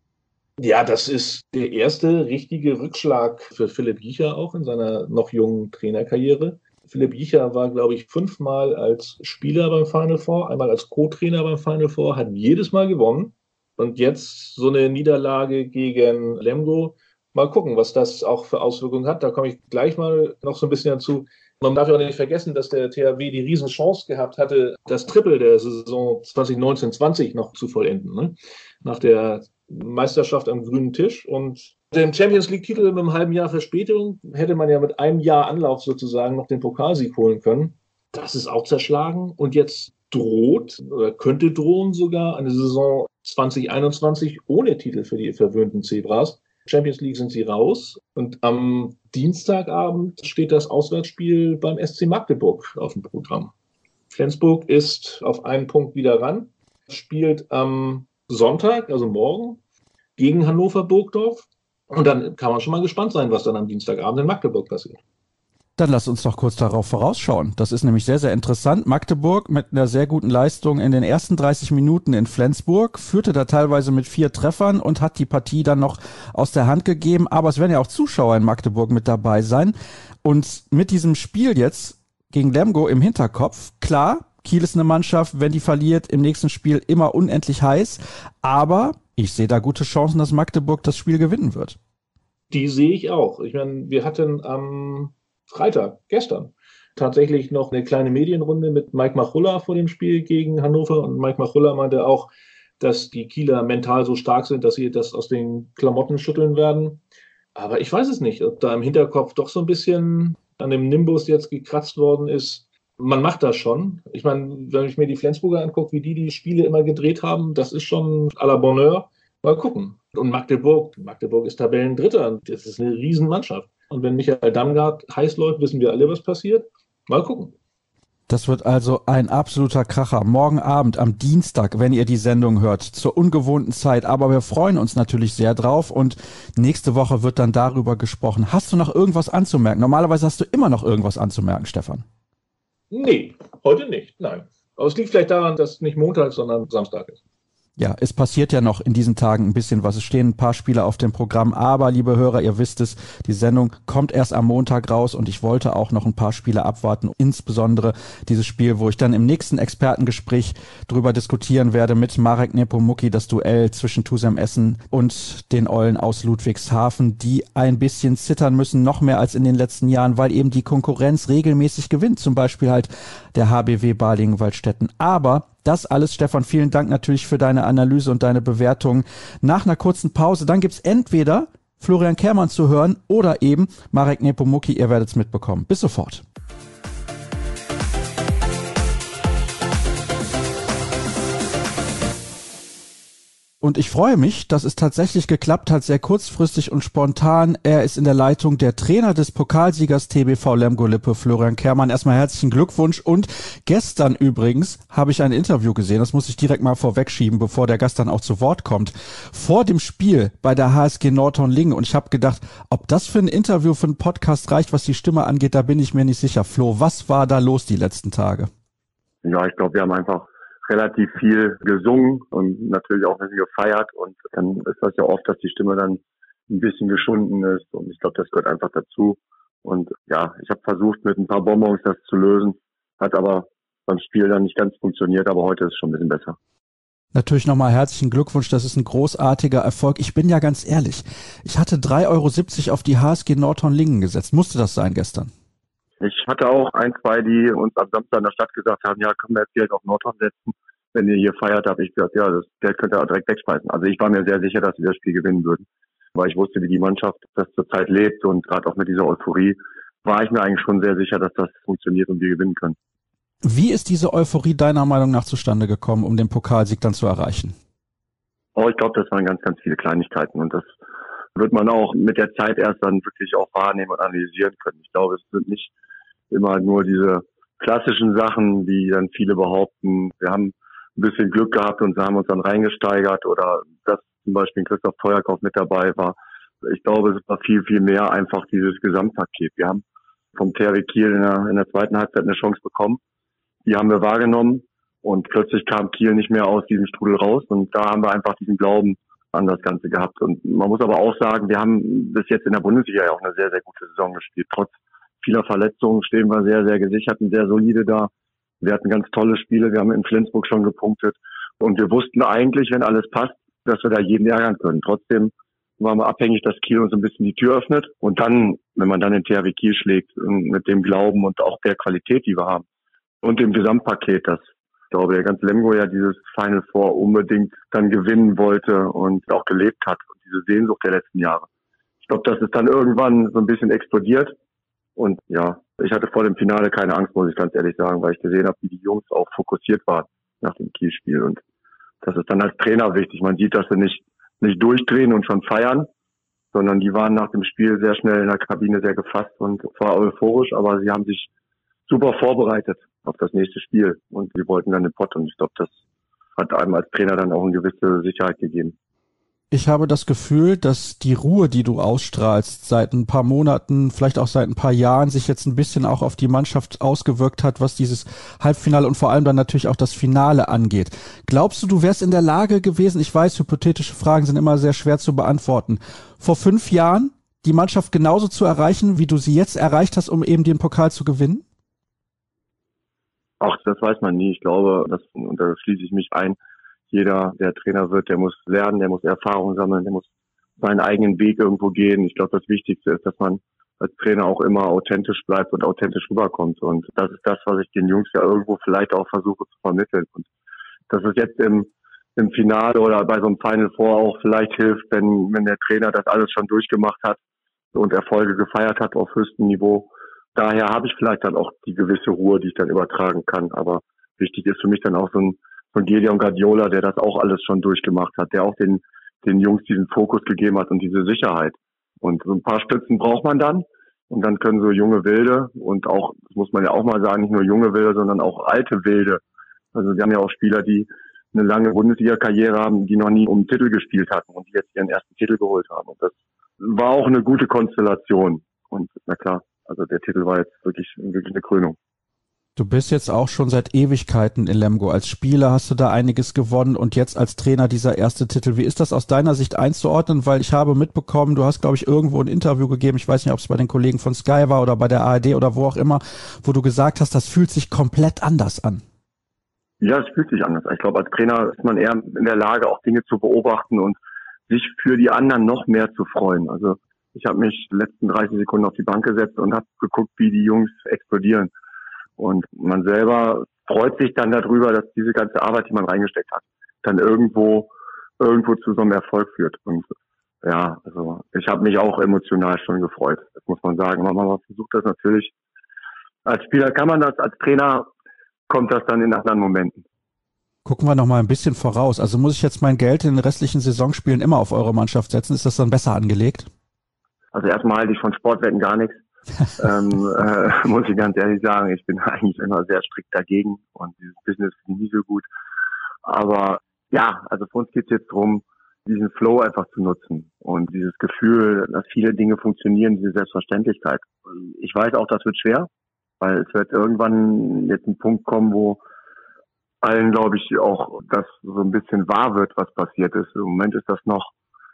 Ja, das ist der erste richtige Rückschlag für Philipp Giecher auch in seiner noch jungen Trainerkarriere. Philipp Giecher war, glaube ich, fünfmal als Spieler beim Final Four, einmal als Co-Trainer beim Final Four, hat jedes Mal gewonnen. Und jetzt so eine Niederlage gegen Lemgo. Mal gucken, was das auch für Auswirkungen hat. Da komme ich gleich mal noch so ein bisschen dazu. Man darf ja auch nicht vergessen, dass der T H W die Riesenchance gehabt hatte, das Triple der Saison zwanzig neunzehn zwanzig noch zu vollenden. Ne? Nach der Meisterschaft am grünen Tisch und den Champions League-Titel mit einem halben Jahr Verspätung hätte man ja mit einem Jahr Anlauf sozusagen noch den Pokalsieg holen können. Das ist auch zerschlagen und jetzt droht oder könnte drohen sogar eine Saison zwanzig einundzwanzig ohne Titel für die verwöhnten Zebras. Champions League sind sie raus und am Dienstagabend steht das Auswärtsspiel beim S C Magdeburg auf dem Programm. Flensburg ist auf einen Punkt wieder ran, spielt am Sonntag, also morgen, gegen Hannover Burgdorf. Und dann kann man schon mal gespannt sein, was dann am Dienstagabend in Magdeburg passiert. Dann lass uns doch kurz darauf vorausschauen. Das ist nämlich sehr, sehr interessant. Magdeburg mit einer sehr guten Leistung in den ersten dreißig Minuten in Flensburg, führte da teilweise mit vier Treffern und hat die Partie dann noch aus der Hand gegeben. Aber es werden ja auch Zuschauer in Magdeburg mit dabei sein. Und mit diesem Spiel jetzt gegen Lemgo im Hinterkopf, klar, Kiel ist eine Mannschaft, wenn die verliert, im nächsten Spiel immer unendlich heiß. Aber ich sehe da gute Chancen, dass Magdeburg das Spiel gewinnen wird. Die sehe ich auch. Ich meine, wir hatten am Freitag, gestern, tatsächlich noch eine kleine Medienrunde mit Mike Machulla vor dem Spiel gegen Hannover. Und Mike Machulla meinte auch, dass die Kieler mental so stark sind, dass sie das aus den Klamotten schütteln werden. Aber ich weiß es nicht, ob da im Hinterkopf doch so ein bisschen an dem Nimbus jetzt gekratzt worden ist. Man macht das schon. Ich meine, wenn ich mir die Flensburger angucke, wie die die Spiele immer gedreht haben, das ist schon à la Bonheur. Mal gucken. Und Magdeburg, Magdeburg ist Tabellendritter. Das ist eine Riesenmannschaft. Und wenn Michael Damgard heiß läuft, wissen wir alle, was passiert. Mal gucken. Das wird also ein absoluter Kracher. Morgen Abend am Dienstag, wenn ihr die Sendung hört, zur ungewohnten Zeit. Aber wir freuen uns natürlich sehr drauf und nächste Woche wird dann darüber gesprochen. Hast du noch irgendwas anzumerken? Normalerweise hast du immer noch irgendwas anzumerken, Stefan. Nee, heute nicht, nein. Aber es liegt vielleicht daran, dass es nicht Montag, sondern Samstag ist. Ja, es passiert ja noch in diesen Tagen ein bisschen was. Es stehen ein paar Spiele auf dem Programm, aber liebe Hörer, ihr wisst es, die Sendung kommt erst am Montag raus und ich wollte auch noch ein paar Spiele abwarten, insbesondere dieses Spiel, wo ich dann im nächsten Expertengespräch drüber diskutieren werde mit Marek Nepomuk, das Duell zwischen Tusem Essen und den Eulen aus Ludwigshafen, die ein bisschen zittern müssen, noch mehr als in den letzten Jahren, weil eben die Konkurrenz regelmäßig gewinnt, zum Beispiel halt der H B W Balingen-Waldstätten. Aber das alles, Stefan, vielen Dank natürlich für deine Analyse und deine Bewertung. Nach einer kurzen Pause, dann gibt's entweder Florian Kehrmann zu hören oder eben Marek Nepomuk, ihr werdet's mitbekommen. Bis sofort. Und ich freue mich, dass es tatsächlich geklappt hat, sehr kurzfristig und spontan. Er ist in der Leitung, der Trainer des Pokalsiegers T B V Lemgo-Lippe, Florian Kehrmann. Erstmal herzlichen Glückwunsch. Und gestern übrigens habe ich ein Interview gesehen, das muss ich direkt mal vorwegschieben, bevor der Gast dann auch zu Wort kommt, vor dem Spiel bei der H S G Nordhorn-Lingen. Und ich habe gedacht, ob das für ein Interview, für einen Podcast reicht, was die Stimme angeht, da bin ich mir nicht sicher. Flo, was war da los die letzten Tage? Ja, ich glaube, wir haben einfach relativ viel gesungen und natürlich auch ein bisschen gefeiert und dann ist das ja oft, dass die Stimme dann ein bisschen geschunden ist und ich glaube, das gehört einfach dazu und ja, ich habe versucht mit ein paar Bonbons das zu lösen, hat aber beim Spiel dann nicht ganz funktioniert, aber heute ist es schon ein bisschen besser. Natürlich nochmal herzlichen Glückwunsch, das ist ein großartiger Erfolg. Ich bin ja ganz ehrlich, ich hatte drei Euro siebzig auf die H S G Nordhorn-Lingen gesetzt. Musste das sein gestern? Ich hatte auch ein, zwei, die uns am Samstag in der Stadt gesagt haben, ja, können wir jetzt Geld auf Nordhorn setzen, wenn ihr hier feiert, habe ich gesagt, ja, das Geld könnt ihr auch direkt wegspeisen. Also ich war mir sehr sicher, dass wir das Spiel gewinnen würden, weil ich wusste, wie die Mannschaft das zurzeit lebt und gerade auch mit dieser Euphorie war ich mir eigentlich schon sehr sicher, dass das funktioniert und wir gewinnen können. Wie ist diese Euphorie deiner Meinung nach zustande gekommen, um den Pokalsieg dann zu erreichen? Oh, ich glaube, das waren ganz, ganz viele Kleinigkeiten und das wird man auch mit der Zeit erst dann wirklich auch wahrnehmen und analysieren können. Ich glaube, es sind nicht immer nur diese klassischen Sachen, die dann viele behaupten, wir haben ein bisschen Glück gehabt und haben uns dann reingesteigert oder dass zum Beispiel Christoph Feuerkauf mit dabei war. Ich glaube, es war viel, viel mehr einfach dieses Gesamtpaket. Wir haben vom T H W Kiel in der, in der zweiten Halbzeit eine Chance bekommen. Die haben wir wahrgenommen und plötzlich kam Kiel nicht mehr aus diesem Strudel raus und da haben wir einfach diesen Glauben an das Ganze gehabt. Und man muss aber auch sagen, wir haben bis jetzt in der Bundesliga ja auch eine sehr, sehr gute Saison gespielt. Trotz vieler Verletzungen stehen wir sehr, sehr gesichert und sehr solide da. Wir hatten ganz tolle Spiele. Wir haben in Flensburg schon gepunktet. Und wir wussten eigentlich, wenn alles passt, dass wir da jeden ärgern können. Trotzdem waren wir abhängig, dass Kiel uns ein bisschen die Tür öffnet. Und dann, wenn man dann den T H W Kiel schlägt, mit dem Glauben und auch der Qualität, die wir haben und dem Gesamtpaket, das, ich glaube, der ganze Lemgo ja dieses Final Four unbedingt dann gewinnen wollte und auch gelebt hat. Und diese Sehnsucht der letzten Jahre. Ich glaube, das ist dann irgendwann so ein bisschen explodiert. Und ja, ich hatte vor dem Finale keine Angst, muss ich ganz ehrlich sagen, weil ich gesehen habe, wie die Jungs auch fokussiert waren nach dem Kielspiel. Und das ist dann als Trainer wichtig. Man sieht, dass sie nicht nicht durchdrehen und schon feiern, sondern die waren nach dem Spiel sehr schnell in der Kabine sehr gefasst und zwar euphorisch, aber sie haben sich super vorbereitet auf das nächste Spiel und sie wollten dann den Pott. Und ich glaube, das hat einem als Trainer dann auch eine gewisse Sicherheit gegeben. Ich habe das Gefühl, dass die Ruhe, die du ausstrahlst, seit ein paar Monaten, vielleicht auch seit ein paar Jahren, sich jetzt ein bisschen auch auf die Mannschaft ausgewirkt hat, was dieses Halbfinale und vor allem dann natürlich auch das Finale angeht. Glaubst du, du wärst in der Lage gewesen, ich weiß, hypothetische Fragen sind immer sehr schwer zu beantworten, vor fünf Jahren die Mannschaft genauso zu erreichen, wie du sie jetzt erreicht hast, um eben den Pokal zu gewinnen? Ach, das weiß man nie. Ich glaube, das, und da schließe ich mich ein, jeder, der Trainer wird, der muss lernen, der muss Erfahrung sammeln, der muss seinen eigenen Weg irgendwo gehen. Ich glaube, das Wichtigste ist, dass man als Trainer auch immer authentisch bleibt und authentisch rüberkommt. Und das ist das, was ich den Jungs ja irgendwo vielleicht auch versuche zu vermitteln. Und dass es jetzt im, im Finale oder bei so einem Final Four auch vielleicht hilft, wenn, wenn der Trainer das alles schon durchgemacht hat und Erfolge gefeiert hat auf höchstem Niveau daher habe ich vielleicht dann auch die gewisse Ruhe, die ich dann übertragen kann. Aber wichtig ist für mich dann auch so ein, so ein Gideon Guardiola, der das auch alles schon durchgemacht hat, der auch den, den Jungs diesen Fokus gegeben hat und diese Sicherheit. Und so ein paar Stützen braucht man dann. Und dann können so junge Wilde und auch, das muss man ja auch mal sagen, nicht nur junge Wilde, sondern auch alte Wilde. Also wir haben ja auch Spieler, die eine lange Bundesliga-Karriere haben, die noch nie um den Titel gespielt hatten und die jetzt ihren ersten Titel geholt haben. Und das war auch eine gute Konstellation. Und na klar, also der Titel war jetzt wirklich, wirklich eine Krönung. Du bist jetzt auch schon seit Ewigkeiten in Lemgo. Als Spieler hast du da einiges gewonnen und jetzt als Trainer dieser erste Titel. Wie ist das aus deiner Sicht einzuordnen? Weil ich habe mitbekommen, du hast, glaube ich, irgendwo ein Interview gegeben, ich weiß nicht, ob es bei den Kollegen von Sky war oder bei der A R D oder wo auch immer, wo du gesagt hast, das fühlt sich komplett anders an. Ja, es fühlt sich anders. Ich glaube, als Trainer ist man eher in der Lage, auch Dinge zu beobachten und sich für die anderen noch mehr zu freuen. Also ich habe mich die letzten dreißig Sekunden auf die Bank gesetzt und habe geguckt, wie die Jungs explodieren. Und man selber freut sich dann darüber, dass diese ganze Arbeit, die man reingesteckt hat, dann irgendwo irgendwo zu so einem Erfolg führt. Und ja, also ich habe mich auch emotional schon gefreut. Das muss man sagen. Aber man versucht das natürlich. Als Spieler kann man das, als Trainer kommt das dann in anderen Momenten. Gucken wir noch mal ein bisschen voraus. Also muss ich jetzt mein Geld in den restlichen Saisonspielen immer auf eure Mannschaft setzen? Ist das dann besser angelegt? Also erstmal halte ich von Sportwetten gar nichts. ähm, äh, muss ich ganz ehrlich sagen, ich bin eigentlich immer sehr strikt dagegen und dieses Business finde ich nie so gut. Aber ja, also für uns geht es jetzt darum, diesen Flow einfach zu nutzen und dieses Gefühl, dass viele Dinge funktionieren, diese Selbstverständlichkeit. Ich weiß auch, das wird schwer, weil es wird irgendwann jetzt ein Punkt kommen, wo allen, glaube ich, auch das so ein bisschen wahr wird, was passiert ist. Im Moment ist das noch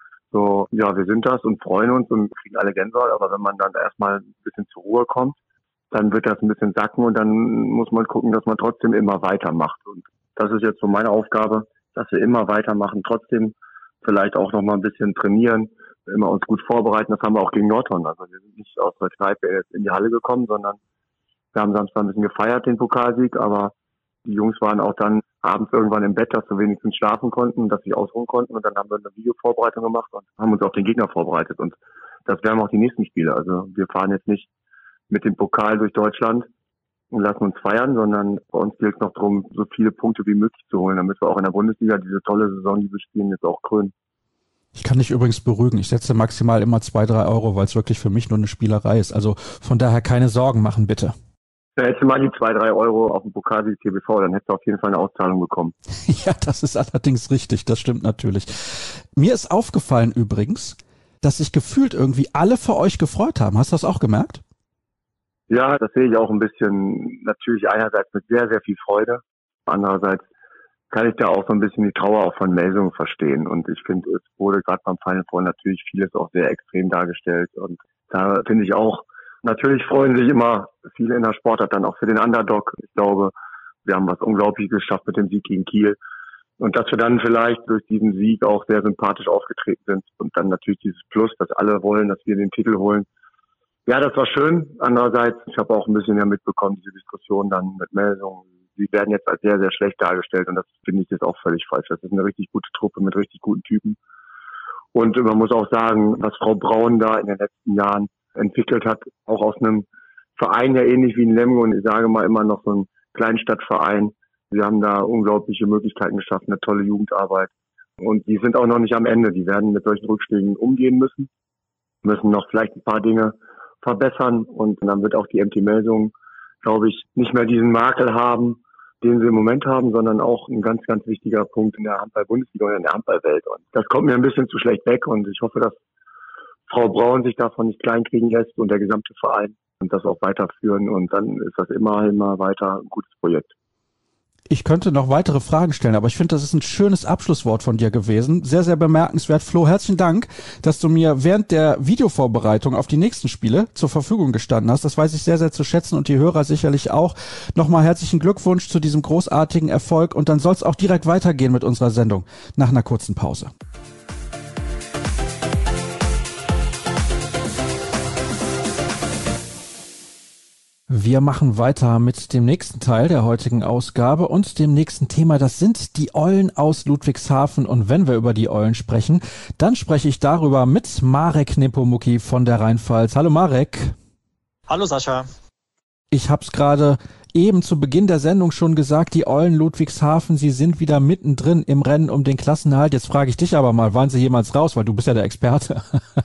so, ja, wir sind das und freuen uns und kriegen alle Gänsehaut, aber wenn man dann erstmal ein bisschen zur Ruhe kommt, dann wird das ein bisschen sacken und dann muss man gucken, dass man trotzdem immer weitermacht. Und das ist jetzt so meine Aufgabe, dass wir immer weitermachen, trotzdem vielleicht auch noch mal ein bisschen trainieren, immer uns gut vorbereiten. Das haben wir auch gegen Nordhorn. Also wir sind nicht aus der Kneipe jetzt in die Halle gekommen, sondern wir haben Samstag ein bisschen gefeiert, den Pokalsieg, aber die Jungs waren auch dann abends irgendwann im Bett, dass wir wenigstens schlafen konnten, dass sie ausruhen konnten. Und dann haben wir eine Videovorbereitung gemacht und haben uns auf den Gegner vorbereitet. Und das werden auch die nächsten Spiele. Also wir fahren jetzt nicht mit dem Pokal durch Deutschland und lassen uns feiern, sondern bei uns gilt es noch darum, so viele Punkte wie möglich zu holen, damit wir auch in der Bundesliga diese tolle Saison, die wir spielen, jetzt auch krönen. Ich kann dich übrigens beruhigen. Ich setze maximal immer zwei, drei Euro, weil es wirklich für mich nur eine Spielerei ist. Also von daher keine Sorgen machen, bitte. Da hättest du mal die zwei, drei Euro auf dem Pokalsieg T V V, dann hättest du auf jeden Fall eine Auszahlung bekommen. Ja, das ist allerdings richtig, das stimmt natürlich. Mir ist aufgefallen übrigens, dass sich gefühlt irgendwie alle für euch gefreut haben. Hast du das auch gemerkt? Ja, das sehe ich auch ein bisschen, natürlich einerseits mit sehr, sehr viel Freude. Andererseits kann ich da auch so ein bisschen die Trauer auch von Melsungen verstehen. Und ich finde, es wurde gerade beim Final Four natürlich vieles auch sehr extrem dargestellt. Und da finde ich auch, natürlich freuen sich immer viele in der Sportart dann auch für den Underdog. Ich glaube, wir haben was Unglaubliches geschafft mit dem Sieg gegen Kiel. Und dass wir dann vielleicht durch diesen Sieg auch sehr sympathisch aufgetreten sind. Und dann natürlich dieses Plus, dass alle wollen, dass wir den Titel holen. Ja, das war schön. Andererseits, ich habe auch ein bisschen ja mitbekommen, diese Diskussion dann mit Melsungen. Sie werden jetzt als sehr, sehr schlecht dargestellt. Und das finde ich jetzt auch völlig falsch. Das ist eine richtig gute Truppe mit richtig guten Typen. Und man muss auch sagen, was Frau Braun da in den letzten Jahren entwickelt hat, auch aus einem Verein, ja ähnlich wie in Lemgo, und ich sage mal immer noch so ein Kleinstadtverein. Sie haben da unglaubliche Möglichkeiten geschaffen, eine tolle Jugendarbeit. Und die sind auch noch nicht am Ende. Die werden mit solchen Rückschlägen umgehen müssen, müssen noch vielleicht ein paar Dinge verbessern. Und dann wird auch die M T Melsungen, glaube ich, nicht mehr diesen Makel haben, den sie im Moment haben, sondern auch ein ganz, ganz wichtiger Punkt in der Handball-Bundesliga und in der Handballwelt. Und das kommt mir ein bisschen zu schlecht weg. Und ich hoffe, dass Frau Braun sich davon nicht kleinkriegen lässt und der gesamte Verein und das auch weiterführen. Und dann ist das immer, immer weiter ein gutes Projekt. Ich könnte noch weitere Fragen stellen, aber ich finde, das ist ein schönes Abschlusswort von dir gewesen. Sehr, sehr bemerkenswert. Flo, herzlichen Dank, dass du mir während der Videovorbereitung auf die nächsten Spiele zur Verfügung gestanden hast. Das weiß ich sehr, sehr zu schätzen und die Hörer sicherlich auch. Nochmal herzlichen Glückwunsch zu diesem großartigen Erfolg und dann soll es auch direkt weitergehen mit unserer Sendung nach einer kurzen Pause. Wir machen weiter mit dem nächsten Teil der heutigen Ausgabe und dem nächsten Thema. Das sind die Eulen aus Ludwigshafen. Und wenn wir über die Eulen sprechen, dann spreche ich darüber mit Marek Nepomuk von der Rheinpfalz. Hallo Marek. Hallo Sascha. Ich habe es gerade eben zu Beginn der Sendung schon gesagt, die Eulen Ludwigshafen, sie sind wieder mittendrin im Rennen um den Klassenerhalt. Jetzt frage ich dich aber mal, waren sie jemals raus, weil du bist ja der Experte.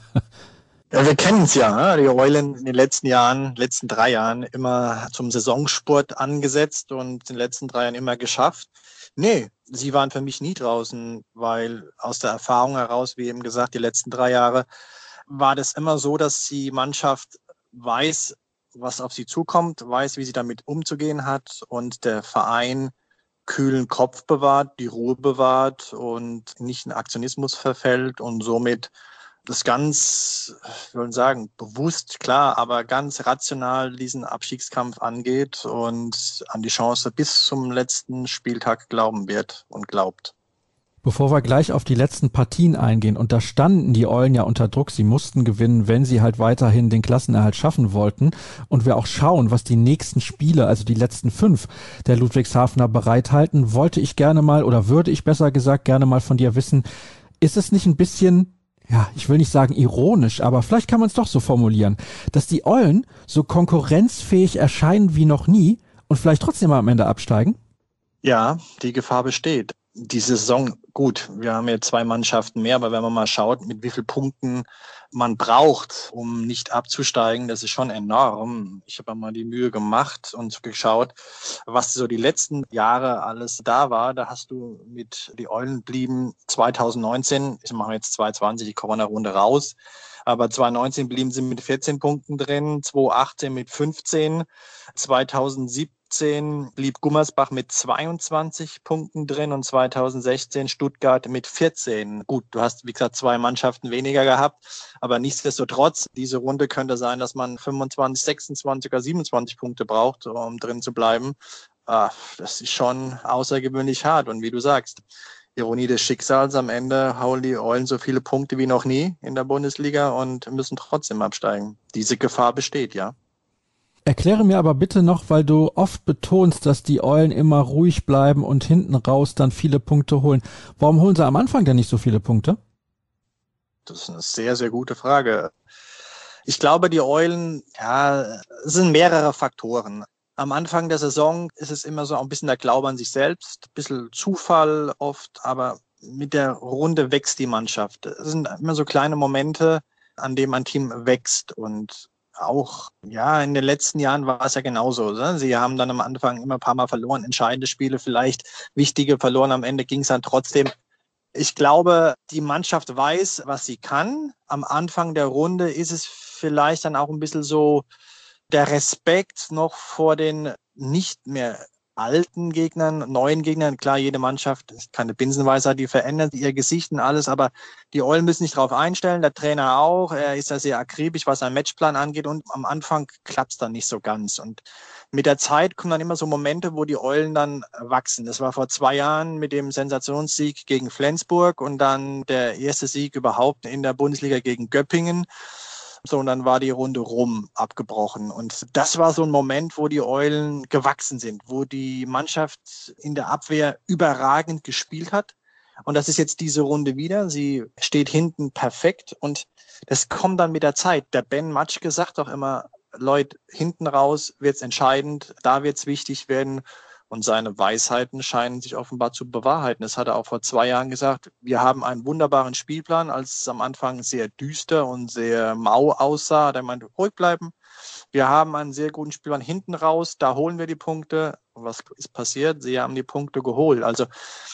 Ja, wir kennen es ja, die Eulen in den letzten Jahren, letzten drei Jahren immer zum Saisonsport angesetzt und in den letzten drei Jahren immer geschafft. Nee, sie waren für mich nie draußen, weil aus der Erfahrung heraus, wie eben gesagt, die letzten drei Jahre war das immer so, dass die Mannschaft weiß, was auf sie zukommt, weiß, wie sie damit umzugehen hat und der Verein kühlen Kopf bewahrt, die Ruhe bewahrt und nicht in Aktionismus verfällt und somit das ganz, ich würde sagen, bewusst, klar, aber ganz rational diesen Abstiegskampf angeht und an die Chance bis zum letzten Spieltag glauben wird und glaubt. Bevor wir gleich auf die letzten Partien eingehen, und da standen die Eulen ja unter Druck, sie mussten gewinnen, wenn sie halt weiterhin den Klassenerhalt schaffen wollten, und wir auch schauen, was die nächsten Spiele, also die letzten fünf der Ludwigshafener bereithalten, wollte ich gerne mal, oder würde ich besser gesagt gerne mal von dir wissen, ist es nicht ein bisschen, ja, ich will nicht sagen ironisch, aber vielleicht kann man es doch so formulieren, dass die Eulen so konkurrenzfähig erscheinen wie noch nie und vielleicht trotzdem am Ende absteigen? Ja, die Gefahr besteht. Die Saison, gut, wir haben jetzt zwei Mannschaften mehr, aber wenn man mal schaut, mit wie vielen Punkten man braucht, um nicht abzusteigen, das ist schon enorm. Ich habe mal die Mühe gemacht und geschaut, was so die letzten Jahre alles da war. Da hast du mit, die Eulen blieben zwanzig neunzehn, ich mache jetzt zwanzig zwanzig, ich komme in der Runde raus, aber zwanzig neunzehn blieben sie mit vierzehn Punkten drin, zwanzig achtzehn mit fünfzehn, zwanzig siebzehn blieb Gummersbach mit zweiundzwanzig Punkten drin und zwanzig sechzehn Stuttgart mit vierzehn. Gut, du hast, wie gesagt, zwei Mannschaften weniger gehabt, aber nichtsdestotrotz, diese Runde könnte sein, dass man fünfundzwanzig, sechsundzwanzig oder siebenundzwanzig Punkte braucht, um drin zu bleiben. Ah, das ist schon außergewöhnlich hart und wie du sagst, Ironie des Schicksals, am Ende hauen die Eulen so viele Punkte wie noch nie in der Bundesliga und müssen trotzdem absteigen. Diese Gefahr besteht, ja. Erkläre mir aber bitte noch, weil du oft betonst, dass die Eulen immer ruhig bleiben und hinten raus dann viele Punkte holen. Warum holen sie am Anfang denn nicht so viele Punkte? Das ist eine sehr, sehr gute Frage. Ich glaube, die Eulen, ja, es sind mehrere Faktoren. Am Anfang der Saison ist es immer so ein bisschen der Glaube an sich selbst, ein bisschen Zufall oft, aber mit der Runde wächst die Mannschaft. Es sind immer so kleine Momente, an denen ein Team wächst und auch, ja, in den letzten Jahren war es ja genauso. Ne? Sie haben dann am Anfang immer ein paar Mal verloren, entscheidende Spiele vielleicht, wichtige verloren, am Ende ging es dann trotzdem. Ich glaube, die Mannschaft weiß, was sie kann. Am Anfang der Runde ist es vielleicht dann auch ein bisschen so der Respekt noch vor den nicht mehr alten Gegnern, neuen Gegnern. Klar, jede Mannschaft ist keine Binsenweisheit, die verändert ihr Gesicht und alles, aber die Eulen müssen sich darauf einstellen, der Trainer auch, er ist ja sehr akribisch, was seinen Matchplan angeht und am Anfang klappt es dann nicht so ganz und mit der Zeit kommen dann immer so Momente, wo die Eulen dann wachsen. Das war vor zwei Jahren mit dem Sensationssieg gegen Flensburg und dann der erste Sieg überhaupt in der Bundesliga gegen Göppingen. So, und dann war die Runde rum, abgebrochen. Und das war so ein Moment, wo die Eulen gewachsen sind, wo die Mannschaft in der Abwehr überragend gespielt hat. Und das ist jetzt diese Runde wieder. Sie steht hinten perfekt und das kommt dann mit der Zeit. Der Ben Matschke sagt doch immer, Leute, hinten raus wird's entscheidend, da wird's wichtig werden. Und seine Weisheiten scheinen sich offenbar zu bewahrheiten. Das hat er auch vor zwei Jahren gesagt. Wir haben einen wunderbaren Spielplan, als es am Anfang sehr düster und sehr mau aussah. Er meinte, ruhig bleiben. Wir haben einen sehr guten Spielplan hinten raus. Da holen wir die Punkte. Und was ist passiert? Sie haben die Punkte geholt. Also,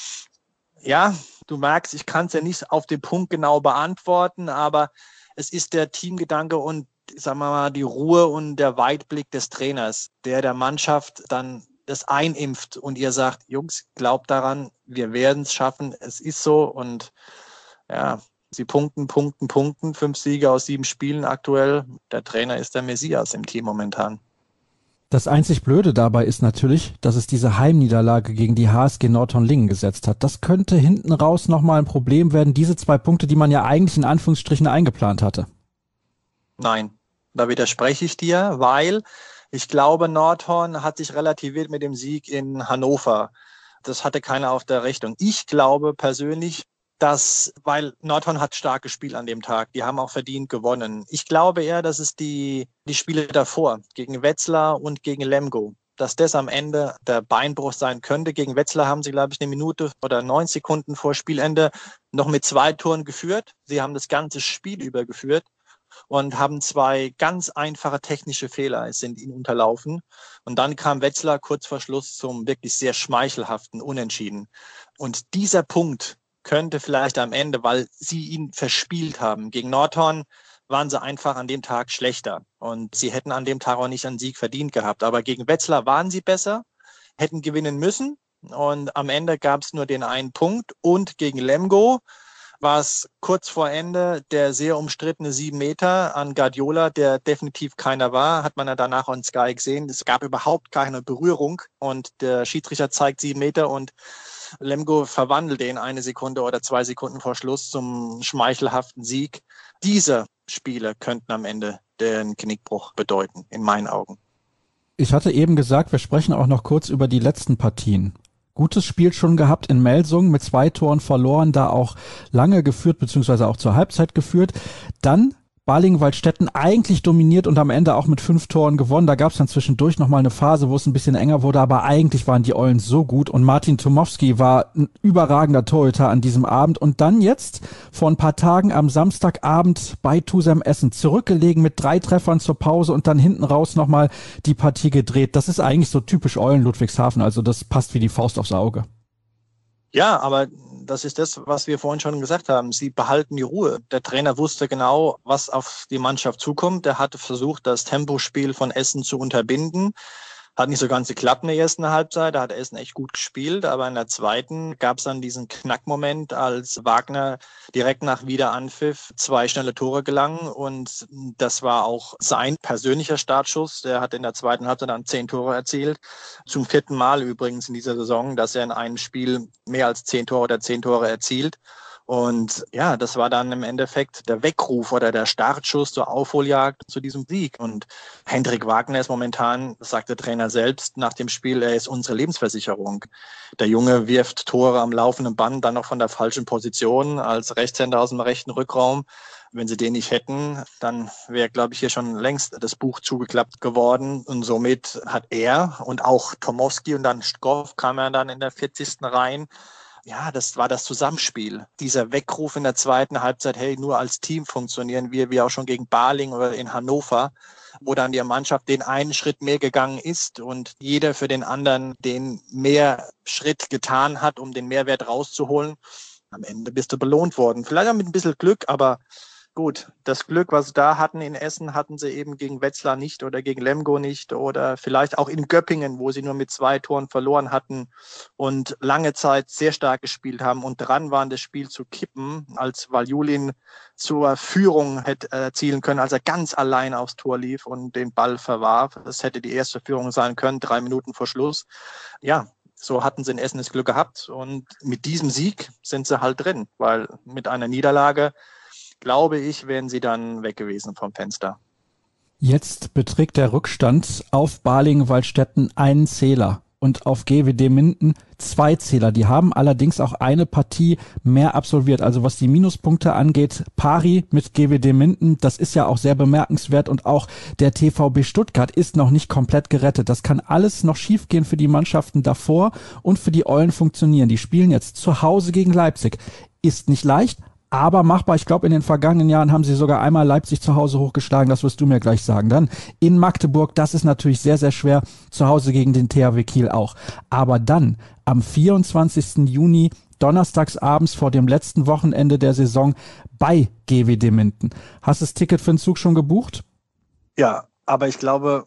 ja, du merkst, ich kann es ja nicht auf den Punkt genau beantworten, aber es ist der Teamgedanke und, sagen wir mal, die Ruhe und der Weitblick des Trainers, der der Mannschaft dann das einimpft und ihr sagt, Jungs, glaubt daran, wir werden es schaffen, es ist so und ja, sie punkten, punkten, punkten, fünf Siege aus sieben Spielen aktuell. Der Trainer ist der Messias im Team momentan. Das einzig Blöde dabei ist natürlich, dass es diese Heimniederlage gegen die H S G Nordhorn-Lingen gesetzt hat. Das könnte hinten raus nochmal ein Problem werden, diese zwei Punkte, die man ja eigentlich in Anführungsstrichen eingeplant hatte. Nein, da widerspreche ich dir, weil ich glaube, Nordhorn hat sich relativiert mit dem Sieg in Hannover. Das hatte keiner auf der Rechnung. Ich glaube persönlich, dass, weil Nordhorn hat stark gespielt an dem Tag, die haben auch verdient gewonnen. Ich glaube eher, dass es die, die Spiele davor, gegen Wetzlar und gegen Lemgo, dass das am Ende der Beinbruch sein könnte. Gegen Wetzlar haben sie, glaube ich, eine Minute oder neun Sekunden vor Spielende noch mit zwei Toren geführt. Sie haben das ganze Spiel über geführt und haben zwei ganz einfache technische Fehler, sind ihnen unterlaufen. Und dann kam Wetzlar kurz vor Schluss zum wirklich sehr schmeichelhaften Unentschieden. Und dieser Punkt könnte vielleicht am Ende, weil sie ihn verspielt haben. Gegen Nordhorn waren sie einfach an dem Tag schlechter und sie hätten an dem Tag auch nicht einen Sieg verdient gehabt. Aber gegen Wetzlar waren sie besser, hätten gewinnen müssen und am Ende gab es nur den einen Punkt. Und gegen Lemgo war es kurz vor Ende der sehr umstrittene sieben Meter an Guardiola, der definitiv keiner war, hat man ja danach on Sky gesehen. Es gab überhaupt keine Berührung und der Schiedsrichter zeigt sieben Meter und Lemgo verwandelt den eine Sekunde oder zwei Sekunden vor Schluss zum schmeichelhaften Sieg. Diese Spiele könnten am Ende den Knickbruch bedeuten, in meinen Augen. Ich hatte eben gesagt, wir sprechen auch noch kurz über die letzten Partien. Gutes Spiel schon gehabt in Melsungen, mit zwei Toren verloren, da auch lange geführt, beziehungsweise auch zur Halbzeit geführt. Dann Balingen-Waldstätten eigentlich dominiert und am Ende auch mit fünf Toren gewonnen. Da gab es dann zwischendurch nochmal eine Phase, wo es ein bisschen enger wurde, aber eigentlich waren die Eulen so gut und Martin Tomowski war ein überragender Torhüter an diesem Abend. Und dann jetzt vor ein paar Tagen am Samstagabend bei Tusem Essen zurückgelegen mit drei Treffern zur Pause und dann hinten raus nochmal die Partie gedreht. Das ist eigentlich so typisch Eulen Ludwigshafen, also das passt wie die Faust aufs Auge. Ja, aber das ist das, was wir vorhin schon gesagt haben. Sie behalten die Ruhe. Der Trainer wusste genau, was auf die Mannschaft zukommt. Er hatte versucht, das Tempospiel von Essen zu unterbinden. Hat nicht so ganz geklappt in der ersten Halbzeit. Da hat Essen echt gut gespielt. Aber in der zweiten gab es dann diesen Knackmoment, als Wagner direkt nach Wiederanpfiff zwei schnelle Tore gelangen. Und das war auch sein persönlicher Startschuss. Der hat in der zweiten Halbzeit dann zehn Tore erzielt. Zum vierten Mal übrigens in dieser Saison, dass er in einem Spiel mehr als zehn Tore oder zehn Tore erzielt. Und ja, das war dann im Endeffekt der Weckruf oder der Startschuss zur Aufholjagd zu diesem Sieg. Und Hendrik Wagner ist momentan, das sagt der Trainer selbst nach dem Spiel, er ist unsere Lebensversicherung. Der Junge wirft Tore am laufenden Band, dann noch von der falschen Position als Rechtshänder aus dem rechten Rückraum. Wenn sie den nicht hätten, dann wäre, glaube ich, hier schon längst das Buch zugeklappt geworden. Und somit hat er und auch Tomowski und dann Stkow kam er dann in der vierzigsten rein. Ja, das war das Zusammenspiel. Dieser Weckruf in der zweiten Halbzeit, hey, nur als Team funktionieren wir, wie auch schon gegen Balingen oder in Hannover, wo dann die Mannschaft den einen Schritt mehr gegangen ist und jeder für den anderen den mehr Schritt getan hat, um den Mehrwert rauszuholen. Am Ende bist du belohnt worden. Vielleicht auch mit ein bisschen Glück, aber gut, das Glück, was sie da hatten in Essen, hatten sie eben gegen Wetzlar nicht oder gegen Lemgo nicht oder vielleicht auch in Göppingen, wo sie nur mit zwei Toren verloren hatten und lange Zeit sehr stark gespielt haben und dran waren, das Spiel zu kippen, als Valjulin zur Führung hätte erzielen können, als er ganz allein aufs Tor lief und den Ball verwarf. Das hätte die erste Führung sein können, drei Minuten vor Schluss. Ja, so hatten sie in Essen das Glück gehabt und mit diesem Sieg sind sie halt drin, weil mit einer Niederlage glaube ich, wären sie dann weg gewesen vom Fenster. Jetzt beträgt der Rückstand auf Balingen-Waldstätten einen Zähler und auf G W D Minden zwei Zähler. Die haben allerdings auch eine Partie mehr absolviert. Also was die Minuspunkte angeht, pari mit G W D Minden, das ist ja auch sehr bemerkenswert und auch der T V B Stuttgart ist noch nicht komplett gerettet. Das kann alles noch schiefgehen für die Mannschaften davor und für die Eulen funktionieren. Die spielen jetzt zu Hause gegen Leipzig. Ist nicht leicht, aber machbar. Ich glaube, in den vergangenen Jahren haben sie sogar einmal Leipzig zu Hause hochgeschlagen. Das wirst du mir gleich sagen. Dann in Magdeburg, das ist natürlich sehr, sehr schwer. Zu Hause gegen den T H W Kiel auch. Aber dann am vierundzwanzigsten Juni, donnerstags abends vor dem letzten Wochenende der Saison bei G W D Minden. Hast du das Ticket für den Zug schon gebucht? Ja, aber ich glaube,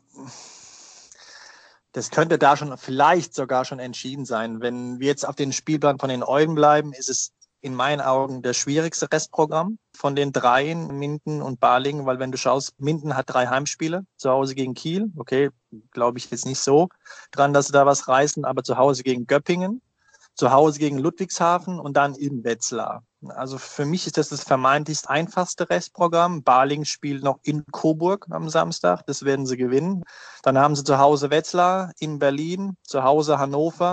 das könnte da schon vielleicht sogar schon entschieden sein. Wenn wir jetzt auf den Spielplan von den Eulen bleiben, ist es in meinen Augen das schwierigste Restprogramm von den dreien, Minden und Balingen, weil wenn du schaust, Minden hat drei Heimspiele, zu Hause gegen Kiel, okay, glaube ich jetzt nicht so dran, dass sie da was reißen, aber zu Hause gegen Göppingen, zu Hause gegen Ludwigshafen und dann in Wetzlar. Also für mich ist das das vermeintlich einfachste Restprogramm. Balingen spielt noch in Coburg am Samstag, das werden sie gewinnen. Dann haben sie zu Hause Wetzlar, in Berlin, zu Hause Hannover,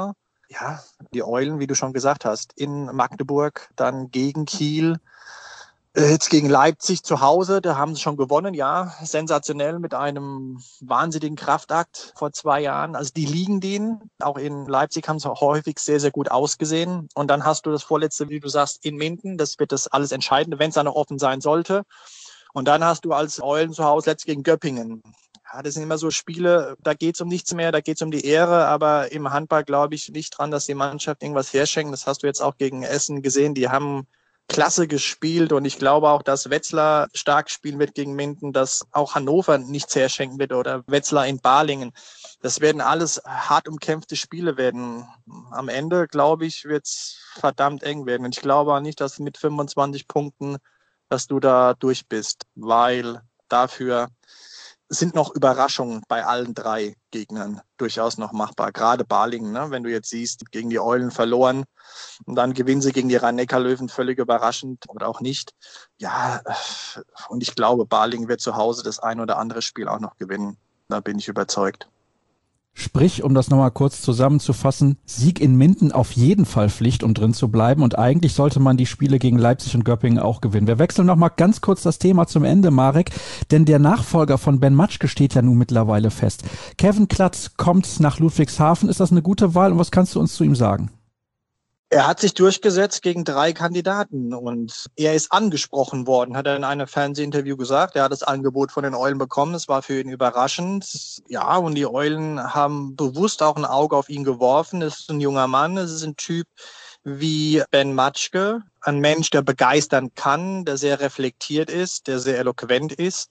ja, die Eulen, wie du schon gesagt hast, in Magdeburg, dann gegen Kiel, jetzt gegen Leipzig zu Hause, da haben sie schon gewonnen, ja, sensationell mit einem wahnsinnigen Kraftakt vor zwei Jahren. Also die liegen denen, auch in Leipzig haben sie häufig sehr, sehr gut ausgesehen. Und dann hast du das vorletzte, wie du sagst, in Minden, das wird das alles Entscheidende, wenn es dann noch offen sein sollte. Und dann hast du als Eulen zu Hause letzt gegen Göppingen. Ja, das sind immer so Spiele, da geht es um nichts mehr, da geht es um die Ehre, aber im Handball glaube ich nicht dran, dass die Mannschaft irgendwas herschenkt. Das hast du jetzt auch gegen Essen gesehen, die haben klasse gespielt und ich glaube auch, dass Wetzlar stark spielen wird gegen Minden, dass auch Hannover nichts herschenken wird oder Wetzlar in Balingen. Das werden alles hart umkämpfte Spiele werden. Am Ende, glaube ich, wird es verdammt eng werden. Und ich glaube auch nicht, dass mit fünfundzwanzig Punkten, dass du da durch bist, weil dafür sind noch Überraschungen bei allen drei Gegnern durchaus noch machbar. Gerade Balingen, ne? Wenn du jetzt siehst, gegen die Eulen verloren und dann gewinnen sie gegen die Rhein-Neckar-Löwen völlig überraschend oder auch nicht. Ja, und ich glaube, Balingen wird zu Hause das ein oder andere Spiel auch noch gewinnen. Da bin ich überzeugt. Sprich, um das nochmal kurz zusammenzufassen, Sieg in Minden auf jeden Fall Pflicht, um drin zu bleiben und eigentlich sollte man die Spiele gegen Leipzig und Göppingen auch gewinnen. Wir wechseln nochmal ganz kurz das Thema zum Ende, Marek, denn der Nachfolger von Ben Matschke steht ja nun mittlerweile fest. Kevin Klatt kommt nach Ludwigshafen, ist das eine gute Wahl und was kannst du uns zu ihm sagen? Er hat sich durchgesetzt gegen drei Kandidaten und er ist angesprochen worden, hat er in einem Fernsehinterview gesagt. Er hat das Angebot von den Eulen bekommen, es war für ihn überraschend. Ja, und die Eulen haben bewusst auch ein Auge auf ihn geworfen. Es ist ein junger Mann, es ist ein Typ wie Ben Matschke, ein Mensch, der begeistern kann, der sehr reflektiert ist, der sehr eloquent ist.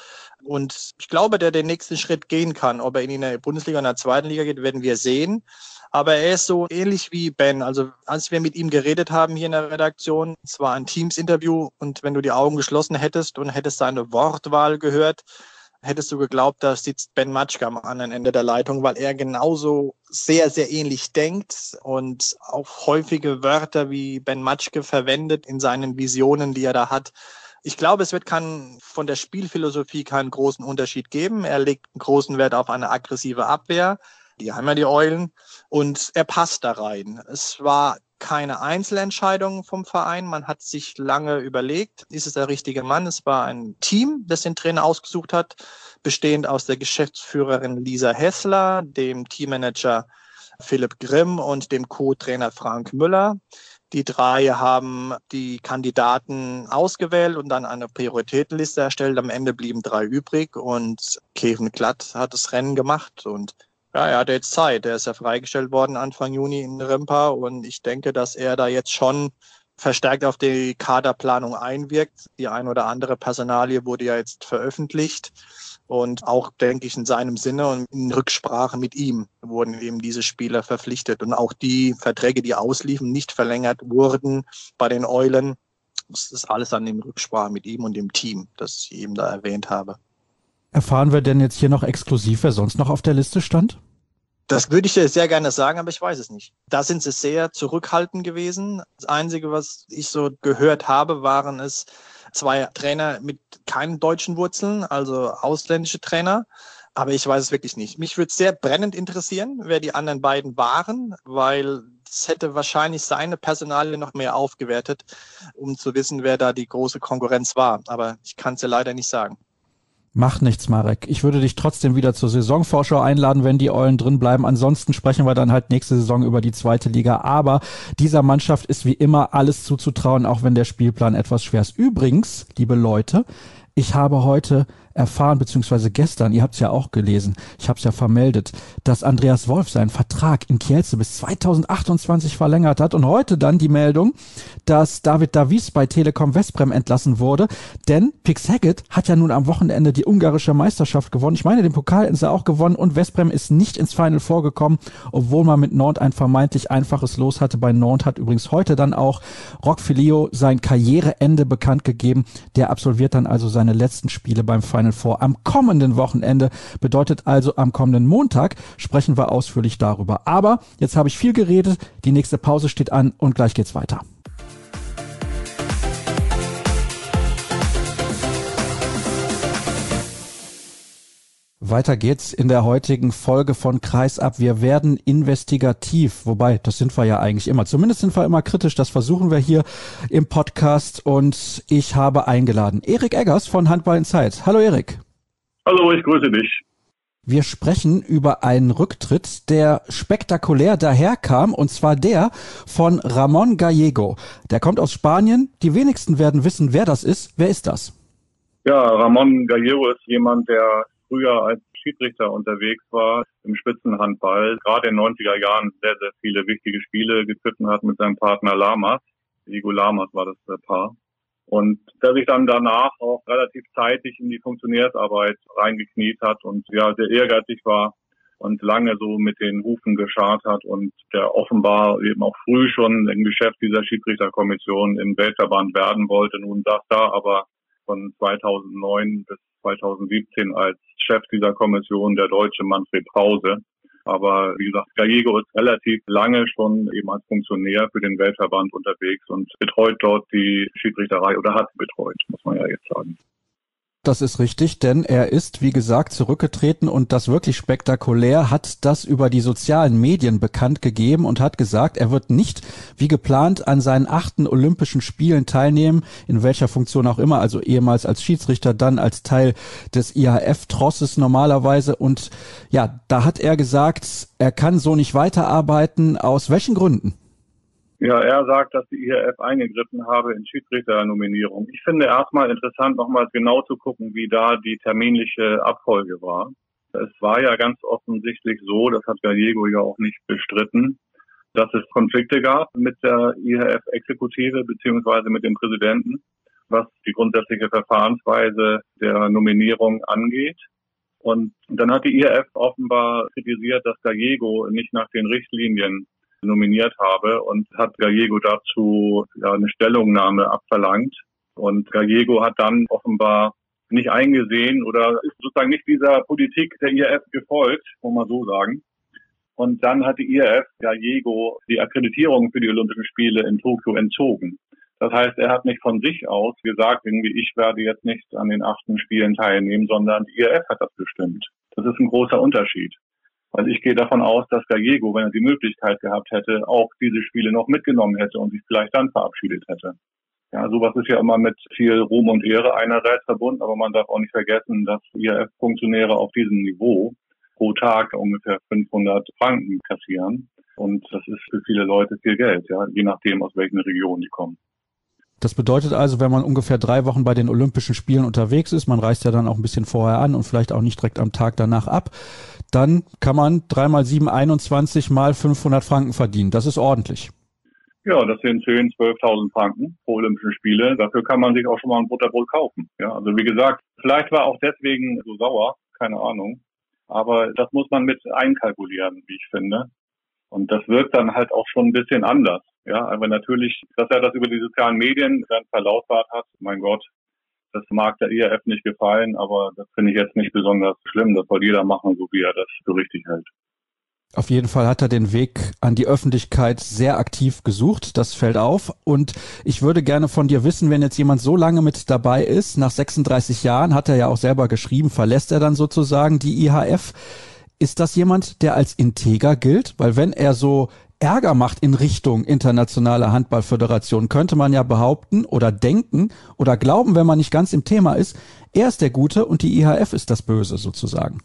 Und ich glaube, der den nächsten Schritt gehen kann. Ob er in der Bundesliga oder in der zweiten Liga geht, werden wir sehen. Aber er ist so ähnlich wie Ben. Also als wir mit ihm geredet haben hier in der Redaktion, es war ein Teams-Interview und wenn du die Augen geschlossen hättest und hättest seine Wortwahl gehört, hättest du geglaubt, da sitzt Ben Matschke am anderen Ende der Leitung, weil er genauso sehr, sehr ähnlich denkt und auch häufige Wörter wie Ben Matschke verwendet in seinen Visionen, die er da hat. Ich glaube, es wird kein, von der Spielphilosophie keinen großen Unterschied geben. Er legt einen großen Wert auf eine aggressive Abwehr. Die haben ja die Eulen und er passt da rein. Es war keine Einzelentscheidung vom Verein. Man hat sich lange überlegt, ist es der richtige Mann? Es war ein Team, das den Trainer ausgesucht hat, bestehend aus der Geschäftsführerin Lisa Hessler, dem Teammanager Philipp Grimm und dem Co-Trainer Frank Müller. Die drei haben die Kandidaten ausgewählt und dann eine Prioritätenliste erstellt. Am Ende blieben drei übrig und Kevin Klatt hat das Rennen gemacht und ja, er hatte jetzt Zeit. Er ist ja freigestellt worden Anfang Juni in Rimpa und ich denke, dass er da jetzt schon verstärkt auf die Kaderplanung einwirkt. Die ein oder andere Personalie wurde ja jetzt veröffentlicht und auch, denke ich, in seinem Sinne und in Rücksprache mit ihm wurden eben diese Spieler verpflichtet und auch die Verträge, die ausliefen, nicht verlängert wurden bei den Eulen. Das ist alles dann in Rücksprache mit ihm und dem Team, das ich eben da erwähnt habe. Erfahren wir denn jetzt hier noch exklusiv, wer sonst noch auf der Liste stand? Das würde ich dir sehr gerne sagen, aber ich weiß es nicht. Da sind sie sehr zurückhaltend gewesen. Das Einzige, was ich so gehört habe, waren es zwei Trainer mit keinen deutschen Wurzeln, also ausländische Trainer. Aber ich weiß es wirklich nicht. Mich würde sehr brennend interessieren, wer die anderen beiden waren, weil es hätte wahrscheinlich seine Personalie noch mehr aufgewertet, um zu wissen, wer da die große Konkurrenz war. Aber ich kann es dir leider nicht sagen. Macht nichts, Marek. Ich würde dich trotzdem wieder zur Saisonvorschau einladen, wenn die Eulen drin bleiben. Ansonsten sprechen wir dann halt nächste Saison über die zweite Liga. Aber dieser Mannschaft ist wie immer alles zuzutrauen, auch wenn der Spielplan etwas schwer ist. Übrigens, liebe Leute, ich habe heute erfahren, beziehungsweise gestern, ihr habt es ja auch gelesen, ich habe es ja vermeldet, dass Andreas Wolf seinen Vertrag in Kielce bis zweitausendachtundzwanzig verlängert hat und heute dann die Meldung, dass David Davies bei Telekom Veszprém entlassen wurde, denn Pick Szeged hat ja nun am Wochenende die ungarische Meisterschaft gewonnen. Ich meine, den Pokal ist er auch gewonnen und Veszprém ist nicht ins Final vorgekommen, obwohl man mit Nantes ein vermeintlich einfaches Los hatte. Bei Nantes hat übrigens heute dann auch Roque Filio sein Karriereende bekannt gegeben. Der absolviert dann also seine letzten Spiele beim Final vor. Am kommenden Wochenende bedeutet also am kommenden Montag sprechen wir ausführlich darüber. Aber jetzt habe ich viel geredet, die nächste Pause steht an und gleich geht's weiter. Weiter geht's in der heutigen Folge von Kreisab. Wir werden investigativ, wobei, das sind wir ja eigentlich immer. Zumindest sind wir immer kritisch, das versuchen wir hier im Podcast. Und ich habe eingeladen Erik Eggers von Handball in Zeit. Hallo Erik. Hallo, ich grüße dich. Wir sprechen über einen Rücktritt, der spektakulär daherkam, und zwar der von Ramón Gallego. Der kommt aus Spanien. Die wenigsten werden wissen, wer das ist. Wer ist das? Ja, Ramón Gallego ist jemand, der früher als Schiedsrichter unterwegs war im Spitzenhandball, gerade in den neunziger Jahren sehr, sehr viele wichtige Spiele gepfiffen hat mit seinem Partner Lamas. Diego Lamas war das Paar. Und der sich dann danach auch relativ zeitig in die Funktionärsarbeit reingekniet hat und ja sehr ehrgeizig war und lange so mit den Hufen geschart hat und der offenbar eben auch früh schon im Geschäft dieser Schiedsrichterkommission im Weltverband werden wollte. Nun saß da aber von zweitausendneun bis zweitausendsiebzehn als Chef dieser Kommission der Deutsche Manfred Krause. Aber wie gesagt, Gallego ist relativ lange schon eben als Funktionär für den Weltverband unterwegs und betreut dort die Schiedsrichterei oder hat betreut, muss man ja jetzt sagen. Das ist richtig, denn er ist, wie gesagt, zurückgetreten und das wirklich spektakulär, hat das über die sozialen Medien bekannt gegeben und hat gesagt, er wird nicht wie geplant an seinen achten Olympischen Spielen teilnehmen, in welcher Funktion auch immer, also ehemals als Schiedsrichter, dann als Teil des I H F-Trosses normalerweise. Und ja, da hat er gesagt, er kann so nicht weiterarbeiten. Aus welchen Gründen? Ja, er sagt, dass die I H F eingegriffen habe in Schiedsrichternominierung. Ich finde erstmal interessant, nochmal genau zu gucken, wie da die terminliche Abfolge war. Es war ja ganz offensichtlich so, das hat Gallego ja auch nicht bestritten, dass es Konflikte gab mit der I H F-Exekutive beziehungsweise mit dem Präsidenten, was die grundsätzliche Verfahrensweise der Nominierung angeht. Und dann hat die I H F offenbar kritisiert, dass Gallego nicht nach den Richtlinien nominiert habe und hat Gallego dazu ja eine Stellungnahme abverlangt. Und Gallego hat dann offenbar nicht eingesehen oder ist sozusagen nicht dieser Politik der I H F gefolgt, muss man so sagen. Und dann hat die I H F Gallego die Akkreditierung für die Olympischen Spiele in Tokio entzogen. Das heißt, er hat nicht von sich aus gesagt, irgendwie, ich werde jetzt nicht an den achten Spielen teilnehmen, sondern die I H F hat das bestimmt. Das ist ein großer Unterschied. Also ich gehe davon aus, dass Gallego, wenn er die Möglichkeit gehabt hätte, auch diese Spiele noch mitgenommen hätte und sich vielleicht dann verabschiedet hätte. Ja, sowas ist ja immer mit viel Ruhm und Ehre einerseits verbunden, aber man darf auch nicht vergessen, dass I H F-Funktionäre auf diesem Niveau pro Tag ungefähr fünfhundert Franken kassieren. Und das ist für viele Leute viel Geld, ja, je nachdem, aus welchen Regionen die kommen. Das bedeutet also, wenn man ungefähr drei Wochen bei den Olympischen Spielen unterwegs ist, man reist ja dann auch ein bisschen vorher an und vielleicht auch nicht direkt am Tag danach ab, dann kann man drei mal sieben, einundzwanzig mal fünfhundert Franken verdienen. Das ist ordentlich. Ja, das sind zehntausend, zwölftausend Franken pro Olympischen Spiele. Dafür kann man sich auch schon mal ein Butterbrot kaufen. Ja, also wie gesagt, vielleicht war auch deswegen so sauer, keine Ahnung. Aber das muss man mit einkalkulieren, wie ich finde. Und das wirkt dann halt auch schon ein bisschen anders. Ja, aber natürlich, dass er das über die sozialen Medien dann verlautbart hat, mein Gott, das mag der I H F nicht gefallen, aber das finde ich jetzt nicht besonders schlimm. Das soll jeder machen, so wie er das für richtig hält. Auf jeden Fall hat er den Weg an die Öffentlichkeit sehr aktiv gesucht. Das fällt auf. Und ich würde gerne von dir wissen, wenn jetzt jemand so lange mit dabei ist, nach sechsunddreißig Jahren, hat er ja auch selber geschrieben, verlässt er dann sozusagen die I H F. Ist das jemand, der als integer gilt? Weil wenn er so Ärger macht in Richtung internationale Handballföderation, könnte man ja behaupten oder denken oder glauben, wenn man nicht ganz im Thema ist, er ist der Gute und die I H F ist das Böse sozusagen.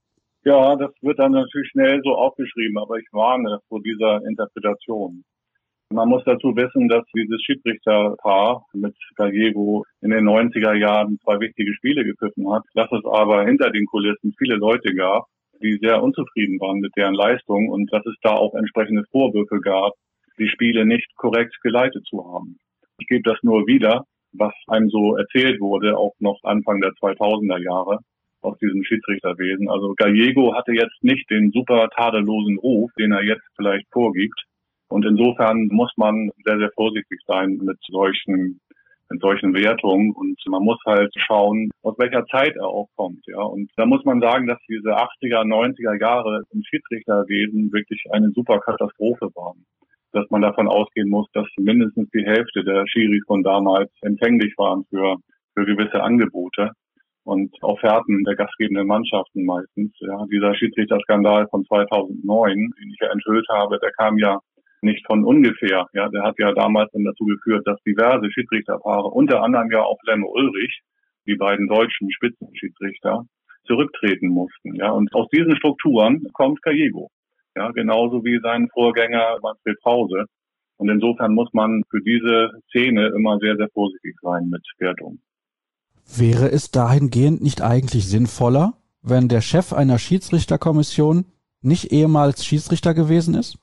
Ja, das wird dann natürlich schnell so aufgeschrieben, aber ich warne vor dieser Interpretation. Man muss dazu wissen, dass dieses Schiedsrichterpaar mit Gallego in den neunziger Jahren zwei wichtige Spiele gepfiffen hat, dass es aber hinter den Kulissen viele Leute gab, die sehr unzufrieden waren mit deren Leistung und dass es da auch entsprechende Vorwürfe gab, die Spiele nicht korrekt geleitet zu haben. Ich gebe das nur wieder, was einem so erzählt wurde, auch noch Anfang der zweitausender Jahre aus diesem Schiedsrichterwesen. Also Gallego hatte jetzt nicht den super tadellosen Ruf, den er jetzt vielleicht vorgibt. Und insofern muss man sehr, sehr vorsichtig sein mit solchen in solchen Wertungen und man muss halt schauen, aus welcher Zeit er auch kommt, ja. Und da muss man sagen, dass diese achtziger, neunziger Jahre im Schiedsrichterwesen wirklich eine super Katastrophe waren. Dass man davon ausgehen muss, dass mindestens die Hälfte der Schiris von damals empfänglich waren für, für gewisse Angebote. und Offerten der gastgebenden Mannschaften meistens. Ja, dieser Schiedsrichterskandal von zweitausendneun, den ich ja enthüllt habe, der kam ja nicht von ungefähr. Ja, der hat ja damals dann dazu geführt, dass diverse Schiedsrichterpaare, unter anderem ja auch Lemme Ulrich, die beiden deutschen Spitzenschiedsrichter, zurücktreten mussten. Ja, und aus diesen Strukturen kommt Gallego. Ja, genauso wie sein Vorgänger Manfred Krause. Und insofern muss man für diese Szene immer sehr, sehr vorsichtig sein mit Wertung. Wäre es dahingehend nicht eigentlich sinnvoller, wenn der Chef einer Schiedsrichterkommission nicht ehemals Schiedsrichter gewesen ist?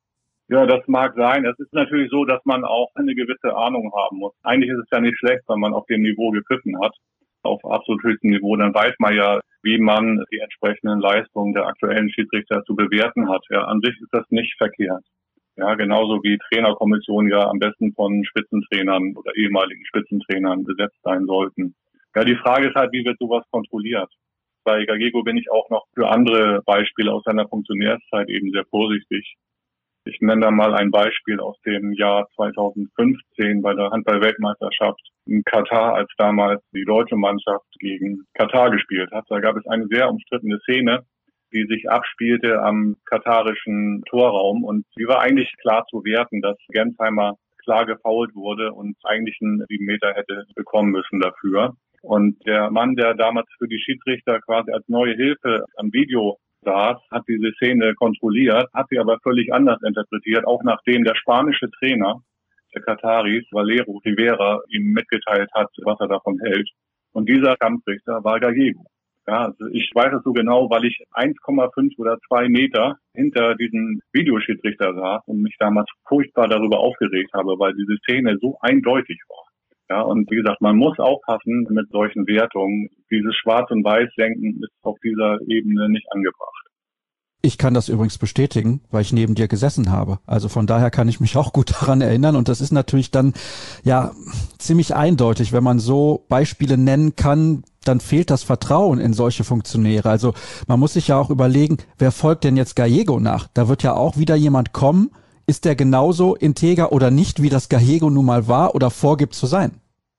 Ja, das mag sein. Es ist natürlich so, dass man auch eine gewisse Ahnung haben muss. Eigentlich ist es ja nicht schlecht, wenn man auf dem Niveau gepfiffen hat, auf absolut höchstem Niveau. Dann weiß man ja, wie man die entsprechenden Leistungen der aktuellen Schiedsrichter zu bewerten hat. Ja, an sich ist das nicht verkehrt. Ja, genauso wie Trainerkommissionen ja am besten von Spitzentrainern oder ehemaligen Spitzentrainern besetzt sein sollten. Ja, die Frage ist halt, wie wird sowas kontrolliert? Bei Gallego bin ich auch noch für andere Beispiele aus seiner Funktionärszeit eben sehr vorsichtig. Ich nenne da mal ein Beispiel aus dem Jahr zweitausendfünfzehn bei der Handball-Weltmeisterschaft in Katar, als damals die deutsche Mannschaft gegen Katar gespielt hat. Da gab es eine sehr umstrittene Szene, die sich abspielte am katarischen Torraum. Und die war eigentlich klar zu werten, dass Gensheimer klar gefoult wurde und eigentlich einen sieben Meter hätte bekommen müssen dafür. Und der Mann, der damals für die Schiedsrichter quasi als neue Hilfe am Video saß, hat diese Szene kontrolliert, hat sie aber völlig anders interpretiert, auch nachdem der spanische Trainer der Kataris, Valero Rivera, ihm mitgeteilt hat, was er davon hält. Und dieser Kampfrichter war Gallego. Ja, also ich weiß es so genau, weil ich eins Komma fünf oder zwei Meter hinter diesem Videoschiedsrichter saß und mich damals furchtbar darüber aufgeregt habe, weil diese Szene so eindeutig war. Ja, und wie gesagt, man muss aufpassen mit solchen Wertungen. Dieses Schwarz- und Weiß-Denken ist auf dieser Ebene nicht angebracht. Ich kann das übrigens bestätigen, weil ich neben dir gesessen habe. Also von daher kann ich mich auch gut daran erinnern. Und das ist natürlich dann ja ziemlich eindeutig, wenn man so Beispiele nennen kann, dann fehlt das Vertrauen in solche Funktionäre. Also man muss sich ja auch überlegen, wer folgt denn jetzt Gallego nach? Da wird ja auch wieder jemand kommen. Ist der genauso integer oder nicht, wie das Gallego nun mal war oder vorgibt zu sein?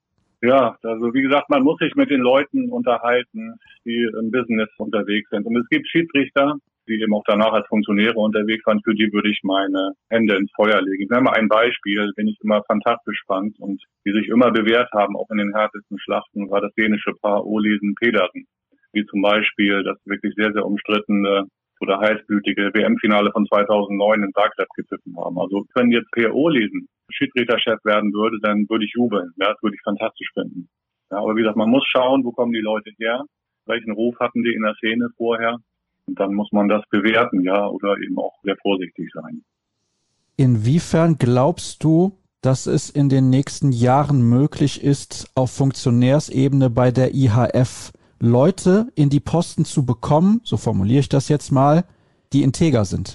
Ja, also wie gesagt, man muss sich mit den Leuten unterhalten, die im Business unterwegs sind. Und es gibt Schiedsrichter, die eben auch danach als Funktionäre unterwegs waren, für die würde ich meine Hände ins Feuer legen. Ich nenne mal ein Beispiel, den ich immer fantastisch fand und die sich immer bewährt haben, auch in den härtesten Schlachten, war das dänische Paar Olesen Pedersen, wie zum Beispiel das wirklich sehr, sehr umstrittene oder heißblütige W M-Finale von zweitausendneun in Zagreb gepfiffen haben. Also wenn jetzt Per Olesen Schiedsrichterchef werden würde, dann würde ich jubeln. Ja, das würde ich fantastisch finden. Ja, aber wie gesagt, man muss schauen, wo kommen die Leute her, welchen Ruf hatten die in der Szene vorher. Und dann muss man das bewerten, ja, oder eben auch sehr vorsichtig sein. Inwiefern glaubst du, dass es in den nächsten Jahren möglich ist, auf Funktionärsebene bei der I H F Leute in die Posten zu bekommen, so formuliere ich das jetzt mal, die integer sind?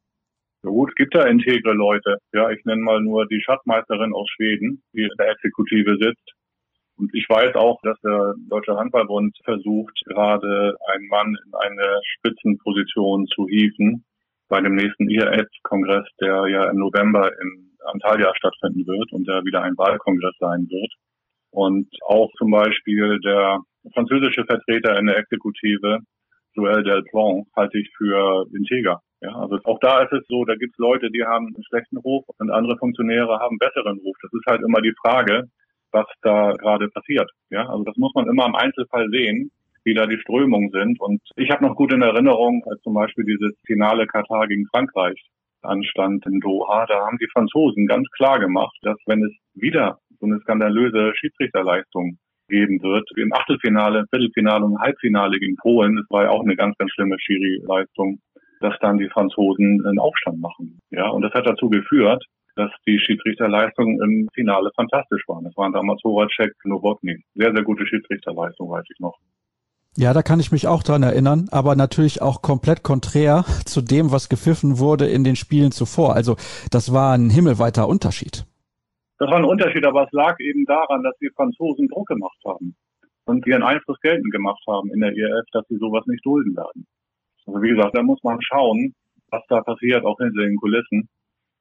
Ja gut, es gibt da integre Leute. Ja, ich nenne mal nur die Schatzmeisterin aus Schweden, die in der Exekutive sitzt. Und ich weiß auch, dass der Deutsche Handballbund versucht, gerade einen Mann in eine Spitzenposition zu hieven bei dem nächsten I H F-Kongress, der ja im November in Antalya stattfinden wird und der wieder ein Wahlkongress sein wird. Und auch zum Beispiel der französische Vertreter in der Exekutive, Joël Delplan, halte ich für integer. Ja, also auch da ist es so, da gibt es Leute, die haben einen schlechten Ruf und andere Funktionäre haben einen besseren Ruf. Das ist halt immer die Frage, was da gerade passiert. Ja, also das muss man immer im Einzelfall sehen, wie da die Strömungen sind. Und ich habe noch gut in Erinnerung, als zum Beispiel dieses Finale Katar gegen Frankreich anstand in Doha, da haben die Franzosen ganz klar gemacht, dass wenn es wieder so eine skandalöse Schiedsrichterleistung geben wird, im Achtelfinale, Viertelfinale und Halbfinale gegen Polen, das war ja auch eine ganz, ganz schlimme Schiri-Leistung, dass dann die Franzosen einen Aufstand machen. Ja, und das hat dazu geführt, dass die Schiedsrichterleistungen im Finale fantastisch waren. Das waren damals Horacek, Nowotny. Sehr, sehr gute Schiedsrichterleistung, weiß ich noch. Ja, da kann ich mich auch dran erinnern, aber natürlich auch komplett konträr zu dem, was gepfiffen wurde in den Spielen zuvor. Also das war ein himmelweiter Unterschied. Das war ein Unterschied, aber es lag eben daran, dass die Franzosen Druck gemacht haben und ihren Einfluss geltend gemacht haben in der I H F, dass sie sowas nicht dulden werden. Also wie gesagt, da muss man schauen, was da passiert, auch hinter den Kulissen.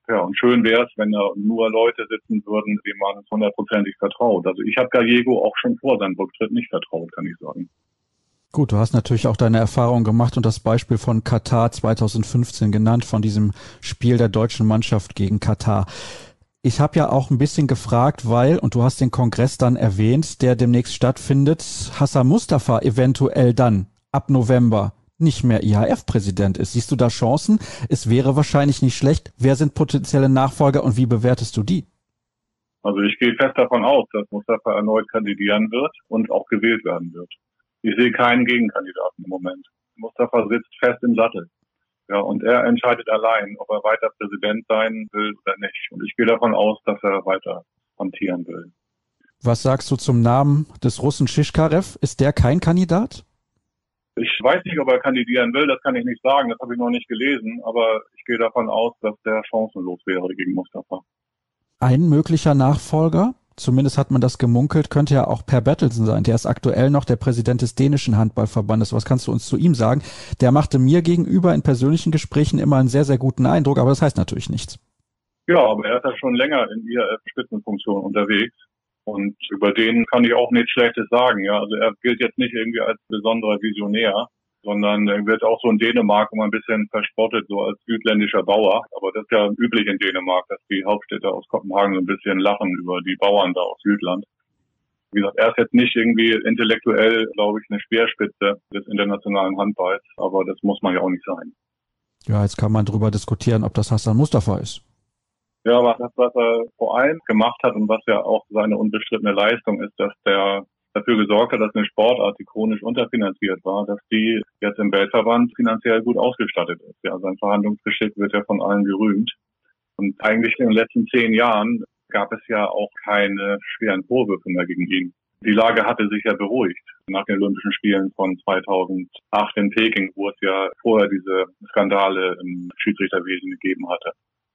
Ja, und schön wäre es, wenn da nur Leute sitzen würden, denen man hundertprozentig vertraut. Also ich habe Gallego auch schon vor seinem Rücktritt nicht vertraut, kann ich sagen. Gut, du hast natürlich auch deine Erfahrung gemacht und das Beispiel von Katar zweitausendfünfzehn genannt, von diesem Spiel der deutschen Mannschaft gegen Katar. Ich habe ja auch ein bisschen gefragt, weil, und du hast den Kongress dann erwähnt, der demnächst stattfindet, Hassan Mustafa eventuell dann ab November nicht mehr I H F-Präsident ist. Siehst du da Chancen? Es wäre wahrscheinlich nicht schlecht. Wer sind potenzielle Nachfolger und wie bewertest du die? Also ich gehe fest davon aus, dass Mustafa erneut kandidieren wird und auch gewählt werden wird. Ich sehe keinen Gegenkandidaten im Moment. Mustafa sitzt fest im Sattel. Ja, und er entscheidet allein, ob er weiter Präsident sein will oder nicht. Und ich gehe davon aus, dass er weiter amtieren will. Was sagst du zum Namen des Russen Shishkarev? Ist der kein Kandidat? Ich weiß nicht, ob er kandidieren will, das kann ich nicht sagen, das habe ich noch nicht gelesen, aber ich gehe davon aus, dass der chancenlos wäre gegen Mustafa. Ein möglicher Nachfolger, zumindest hat man das gemunkelt, könnte ja auch Per Bertelsen sein. Der ist aktuell noch der Präsident des dänischen Handballverbandes. Was kannst du uns zu ihm sagen? Der machte mir gegenüber in persönlichen Gesprächen immer einen sehr, sehr guten Eindruck, aber das heißt natürlich nichts. Ja, aber er ist ja schon länger in I H F-Spitzenfunktion unterwegs. Und über den kann ich auch nichts Schlechtes sagen. Ja, also er gilt jetzt nicht irgendwie als besonderer Visionär, sondern er wird auch so in Dänemark immer ein bisschen verspottet, so als südländischer Bauer. Aber das ist ja üblich in Dänemark, dass die Hauptstädte aus Kopenhagen so ein bisschen lachen über die Bauern da aus Südland. Wie gesagt, er ist jetzt nicht irgendwie intellektuell, glaube ich, eine Speerspitze des internationalen Handballs, aber das muss man ja auch nicht sein. Ja, jetzt kann man drüber diskutieren, ob das Hassan Mustafa ist. Ja, aber das, was er vor allem gemacht hat und was ja auch seine unbestrittene Leistung ist, dass der dafür gesorgt hat, dass eine Sportart, die chronisch unterfinanziert war, dass die jetzt im Weltverband finanziell gut ausgestattet ist. Ja, sein Verhandlungsgeschick wird ja von allen gerühmt. Und eigentlich in den letzten zehn Jahren gab es ja auch keine schweren Vorwürfe mehr gegen ihn. Die Lage hatte sich ja beruhigt. Nach den Olympischen Spielen von zweitausendacht in Peking, wo es ja vorher diese Skandale im Schiedsrichterwesen gegeben hatte.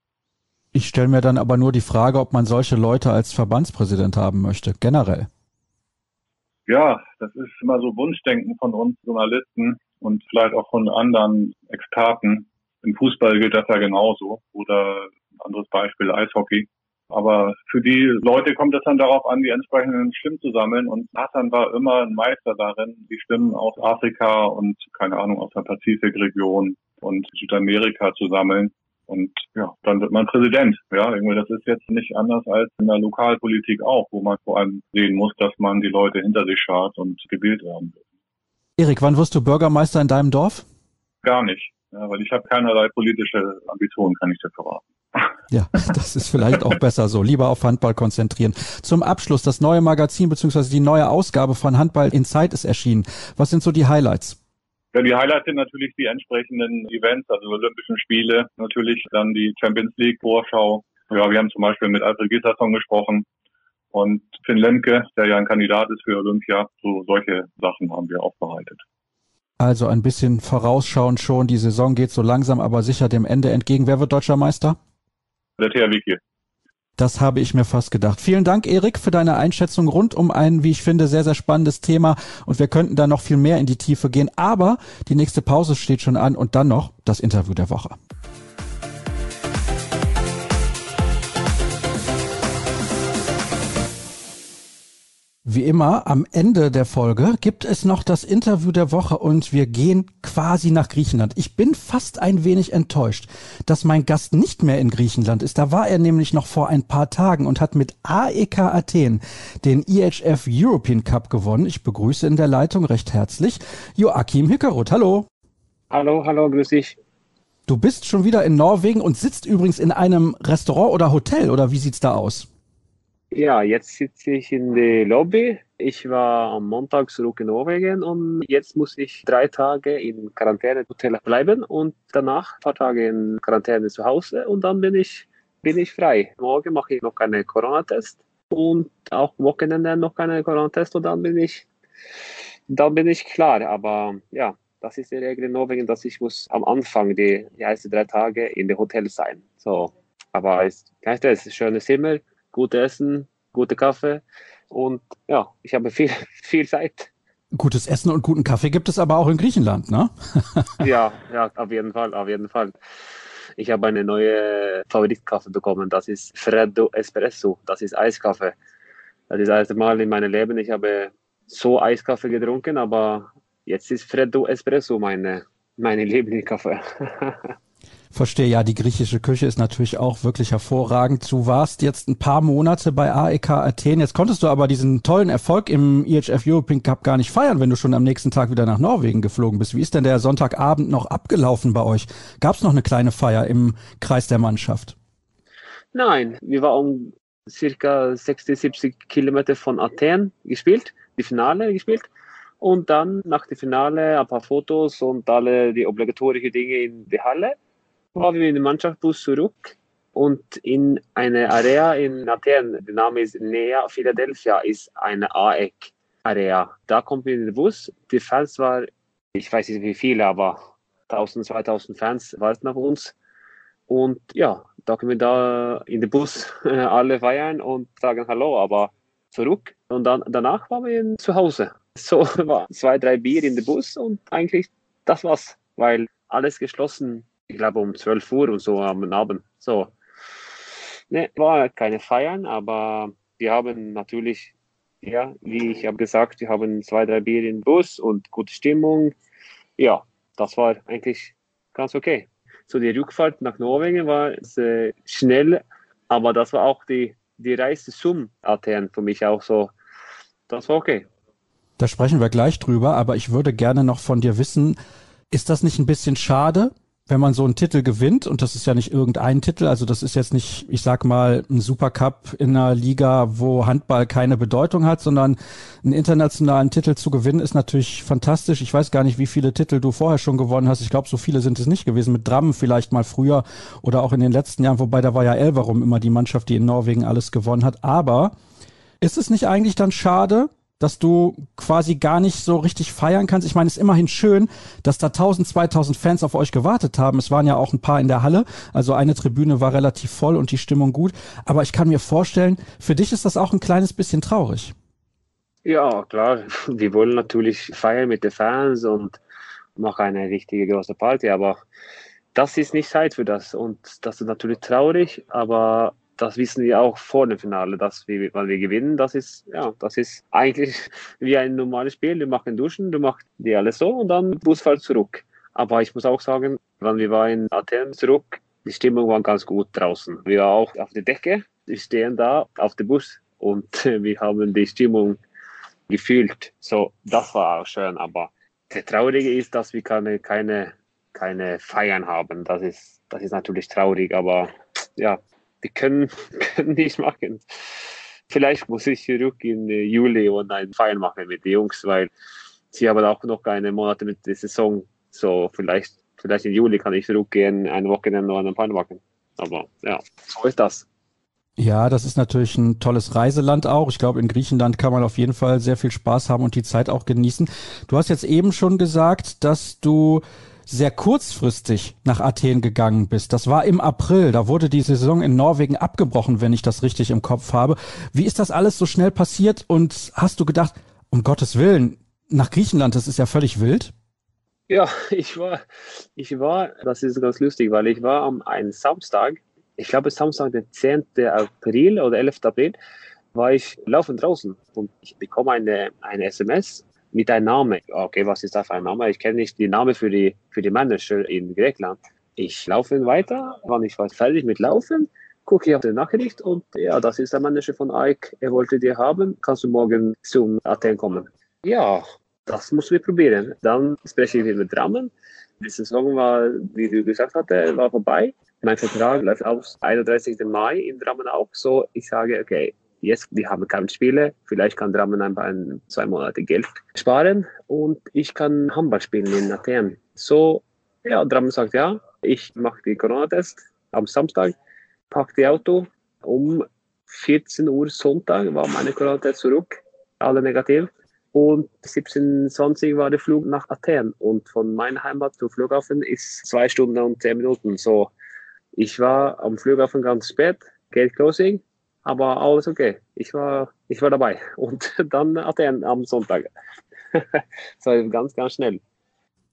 Ich stelle mir dann aber nur die Frage, ob man solche Leute als Verbandspräsident haben möchte, generell. Ja, das ist immer so Wunschdenken von uns Journalisten und vielleicht auch von anderen Experten. Im Fußball gilt das ja genauso. Oder ein anderes Beispiel, Eishockey. Aber für die Leute kommt es dann darauf an, die entsprechenden Stimmen zu sammeln. Und Hassan war immer ein Meister darin, die Stimmen aus Afrika und, keine Ahnung, aus der Pazifikregion und Südamerika zu sammeln. Und ja, dann wird man Präsident. Ja, irgendwie das ist jetzt nicht anders als in der Lokalpolitik auch, wo man vor allem sehen muss, dass man die Leute hinter sich schart und gewählt werden will. Erik, wann wirst du Bürgermeister in deinem Dorf? Gar nicht, ja, weil ich habe keinerlei politische Ambitionen, kann ich dir verraten. Ja, das ist vielleicht auch besser so. Lieber auf Handball konzentrieren. Zum Abschluss, das neue Magazin bzw. die neue Ausgabe von Handball in Zeit ist erschienen. Was sind so die Highlights? Ja, die Highlights sind natürlich die entsprechenden Events, also Olympischen Spiele, natürlich dann die Champions League Vorschau. Ja, wir haben zum Beispiel mit Alfred Gislason gesprochen und Finn Lemke, der ja ein Kandidat ist für Olympia. So solche Sachen haben wir aufbereitet. Also ein bisschen vorausschauend schon. Die Saison geht so langsam, aber sicher dem Ende entgegen. Wer wird deutscher Meister? Der T H W Kiel. Das habe ich mir fast gedacht. Vielen Dank, Erik, für deine Einschätzung rund um ein, wie ich finde, sehr, sehr spannendes Thema. Und wir könnten da noch viel mehr in die Tiefe gehen. Aber die nächste Pause steht schon an und dann noch das Interview der Woche. Wie immer, am Ende der Folge gibt es noch das Interview der Woche und wir gehen quasi nach Griechenland. Ich bin fast ein wenig enttäuscht, dass mein Gast nicht mehr in Griechenland ist. Da war er nämlich noch vor ein paar Tagen und hat mit A E K Athen den I H F European Cup gewonnen. Ich begrüße in der Leitung recht herzlich Joachim Hickeroth. Hallo. Hallo, hallo, grüß dich. Du bist schon wieder in Norwegen und sitzt übrigens in einem Restaurant oder Hotel, oder wie sieht's da aus? Ja, jetzt sitze ich in der Lobby. Ich war am Montag zurück in Norwegen und jetzt muss ich drei Tage in Quarantäne-Hotel bleiben und danach ein paar Tage in Quarantäne zu Hause und dann bin ich, bin ich frei. Morgen mache ich noch einen Corona-Test und auch Wochenende noch einen Corona-Test und dann bin ich, dann bin ich klar. Aber ja, das ist die Regel in Norwegen, dass ich muss am Anfang die, die ersten drei Tage in der Hotel sein. So, aber es ist ein schönes Zimmer. Gutes Essen, gute Kaffee und ja, ich habe viel, viel Zeit. Gutes Essen und guten Kaffee gibt es aber auch in Griechenland, ne? ja, ja, auf jeden Fall, auf jeden Fall. Ich habe eine neue Favoritkaffee bekommen. Das ist Freddo Espresso. Das ist Eiskaffee. Das ist das erste Mal in meinem Leben, ich habe so Eiskaffee getrunken, aber jetzt ist Freddo Espresso meine, meine Lieblingskaffee. Verstehe, ja, die griechische Küche ist natürlich auch wirklich hervorragend. Du warst jetzt ein paar Monate bei A E K Athen. Jetzt konntest du aber diesen tollen Erfolg im E H F European Cup gar nicht feiern, wenn du schon am nächsten Tag wieder nach Norwegen geflogen bist. Wie ist denn der Sonntagabend noch abgelaufen bei euch? Gab es noch eine kleine Feier im Kreis der Mannschaft? Nein, wir waren circa sechzig, siebzig Kilometer von Athen gespielt, die Finale gespielt. Und dann nach dem Finale ein paar Fotos und alle die obligatorischen Dinge in die Halle. Waren wir in den Mannschaftsbus zurück und in eine Area in Athen, der Name ist Nea Philadelphia, ist eine A E K-Area. Da kommen wir in den Bus. Die Fans waren, ich weiß nicht wie viele, aber tausend, zweitausend Fans warten auf uns. Und ja, da können wir da in den Bus alle feiern und sagen Hallo, aber zurück. Und dann danach waren wir zu Hause. So war zwei, drei Bier in den Bus und eigentlich das war's, weil alles geschlossen. Ich glaube um zwölf Uhr und so am Abend. So. Ne, war keine Feiern, aber wir haben natürlich, ja, wie ich habe gesagt, wir haben zwei, drei Bier im Bus und gute Stimmung. Ja, das war eigentlich ganz okay. So die Rückfahrt nach Norwegen war äh, schnell, aber das war auch die, die Reise zum Athen für mich auch so. Das war okay. Da sprechen wir gleich drüber, aber ich würde gerne noch von dir wissen, ist das nicht ein bisschen schade, wenn man so einen Titel gewinnt, und das ist ja nicht irgendein Titel, also das ist jetzt nicht, ich sag mal, ein Supercup in einer Liga, wo Handball keine Bedeutung hat, sondern einen internationalen Titel zu gewinnen ist natürlich fantastisch. Ich weiß gar nicht, wie viele Titel du vorher schon gewonnen hast. Ich glaube, so viele sind es nicht gewesen. Mit Drammen vielleicht mal früher oder auch in den letzten Jahren, wobei da war ja Elverum immer die Mannschaft, die in Norwegen alles gewonnen hat. Aber ist es nicht eigentlich dann schade, dass du quasi gar nicht so richtig feiern kannst? Ich meine, es ist immerhin schön, dass da tausend, zweitausend Fans auf euch gewartet haben. Es waren ja auch ein paar in der Halle, also eine Tribüne war relativ voll und die Stimmung gut. Aber ich kann mir vorstellen, für dich ist das auch ein kleines bisschen traurig. Ja, klar. Wir wollen natürlich feiern mit den Fans und machen eine richtige große Party, aber das ist nicht Zeit für das. Und das ist natürlich traurig, aber das wissen wir auch vor dem Finale, dass wir, wenn wir gewinnen, das ist, ja, das ist eigentlich wie ein normales Spiel. Du machst Duschen, du machst die alles so und dann Busfahrt zurück. Aber ich muss auch sagen, wenn wir waren in Athen zurück, die Stimmung war ganz gut draußen. Wir waren auch auf der Decke, wir stehen da auf dem Bus und wir haben die Stimmung gefühlt. So, das war auch schön. Aber das Traurige ist, dass wir keine, keine, keine Feiern haben. Das ist, das ist natürlich traurig, aber ja, die können, können nicht machen. Vielleicht muss ich zurück in Juli und ein Feiern machen mit den Jungs, weil sie haben auch noch keine Monate mit der Saison. So vielleicht, vielleicht im Juli kann ich zurückgehen, ein Wochenende oder ein Feiern machen. Aber ja, so ist das. Ja, das ist natürlich ein tolles Reiseland auch. Ich glaube, in Griechenland kann man auf jeden Fall sehr viel Spaß haben und die Zeit auch genießen. Du hast jetzt eben schon gesagt, dass du sehr kurzfristig nach Athen gegangen bist. Das war im April. Da wurde die Saison in Norwegen abgebrochen, wenn ich das richtig im Kopf habe. Wie ist das alles so schnell passiert? Und hast du gedacht, um Gottes Willen, nach Griechenland, das ist ja völlig wild? Ja, ich war, ich war, das ist ganz lustig, weil ich war am einen Samstag, ich glaube Samstag, der zehnten April oder elften April, war ich laufend draußen und ich bekomme eine, eine S M S mit einem Namen. Okay, was ist das für ein Name? Ich kenne nicht die Namen für die, für die Manager in Griechenland. Ich laufe weiter, wann ich war fertig mit Laufen, gucke ich auf die Nachricht und ja, das ist der Manager von A E K, er wollte dir haben, kannst du morgen zum Athen kommen? Ja, das müssen wir probieren. Dann spreche ich mit Drammen. Die Saison war, wie du gesagt hast, war vorbei. Mein Vertrag läuft aus einunddreißigsten Mai in Drammen auch so. Ich sage, okay, jetzt, wir haben keine Spiele, vielleicht kann Drammen ein paar zwei Monate Geld sparen und ich kann Handball spielen in Athen. So, ja, Drammen sagt ja, ich mache den Corona-Test am Samstag, packe die Auto, um vierzehn Uhr Sonntag war meine Corona-Test zurück, alle negativ. Und siebzehn Uhr zwanzig war der Flug nach Athen und von meiner Heimat zum Flughafen ist zwei Stunden und zehn Minuten. So, ich war am Flughafen ganz spät, Gate Closing, aber alles okay. Ich war, ich war dabei. Und dann Athen am Sonntag. So ganz, ganz schnell.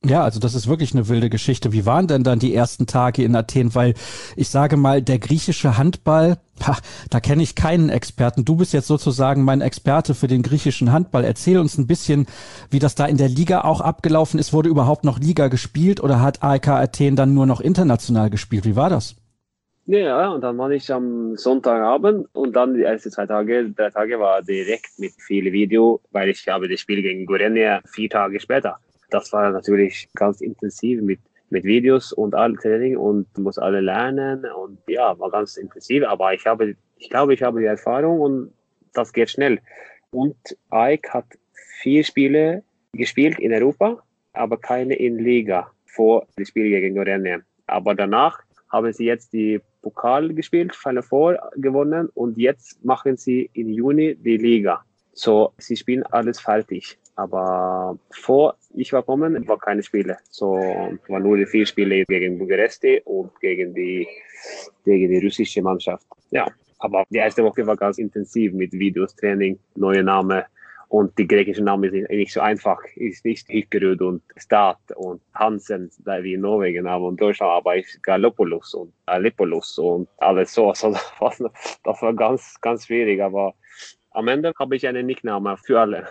Ja, also das ist wirklich eine wilde Geschichte. Wie waren denn dann die ersten Tage in Athen? Weil ich sage mal, der griechische Handball, pah, da kenne ich keinen Experten. Du bist jetzt sozusagen mein Experte für den griechischen Handball. Erzähl uns ein bisschen, wie das da in der Liga auch abgelaufen ist. Wurde überhaupt noch Liga gespielt oder hat A E K Athen dann nur noch international gespielt? Wie war das? Ja, und dann war ich am Sonntagabend und dann die ersten zwei Tage, drei Tage war direkt mit viel Video, weil ich habe das Spiel gegen Gorenje vier Tage später. Das war natürlich ganz intensiv mit, mit Videos und all Training und muss alle lernen und ja, war ganz intensiv, aber ich habe, ich glaube, ich habe die Erfahrung und das geht schnell. Und A E K hat vier Spiele gespielt in Europa, aber keine in Liga vor dem Spiel gegen Gorenje. Aber danach haben sie jetzt die Pokal gespielt, Final Four gewonnen und jetzt machen sie im Juni die Liga. So, sie spielen alles fertig. Aber vor ich war gekommen, war keine Spiele. So, war nur die vier Spiele gegen Bukaresti und gegen die, gegen die russische Mannschaft. Ja, aber die erste Woche war ganz intensiv mit Videos, Training, neue Namen. Und die griechische Name ist nicht so einfach. Ist nicht Hickerud und Stad und Hansen, wie in Norwegen haben. Und Deutschland aber ist Galopoulos und Alepoulos und alles so. Also das war, das war ganz, ganz schwierig. Aber am Ende habe ich einen Nickname für alle.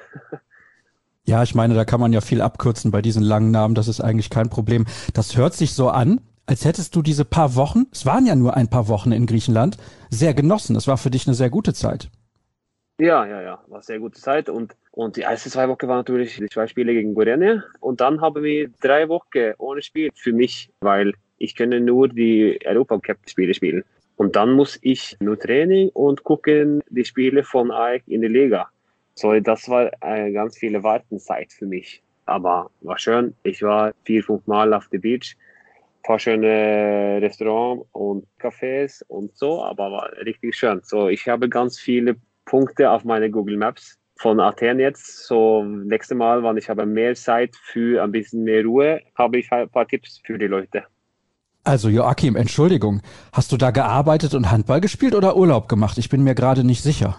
Ja, ich meine, da kann man ja viel abkürzen bei diesen langen Namen. Das ist eigentlich kein Problem. Das hört sich so an, als hättest du diese paar Wochen, es waren ja nur ein paar Wochen in Griechenland, sehr genossen. Es war für dich eine sehr gute Zeit. Ja, ja, ja, war sehr gute Zeit und, und die ersten zwei Wochen waren natürlich die zwei Spiele gegen Gorenje und dann haben wir drei Wochen ohne Spiel für mich, weil ich kann nur die Europacup-Spiele spielen. Und dann muss ich nur Training und gucken die Spiele von A E K in der Liga. So, das war eine ganz viele Wartenzeit für mich. Aber war schön. Ich war vier, fünf Mal auf der Beach. Ein paar schöne Restaurants und Cafés und so, aber war richtig schön. So, ich habe ganz viele Punkte auf meine Google Maps von Athen jetzt. So, nächstes Mal, wenn ich habe mehr Zeit für ein bisschen mehr Ruhe, habe ich ein paar Tipps für die Leute. Also Joachim, Entschuldigung, hast du da gearbeitet und Handball gespielt oder Urlaub gemacht? Ich bin mir gerade nicht sicher.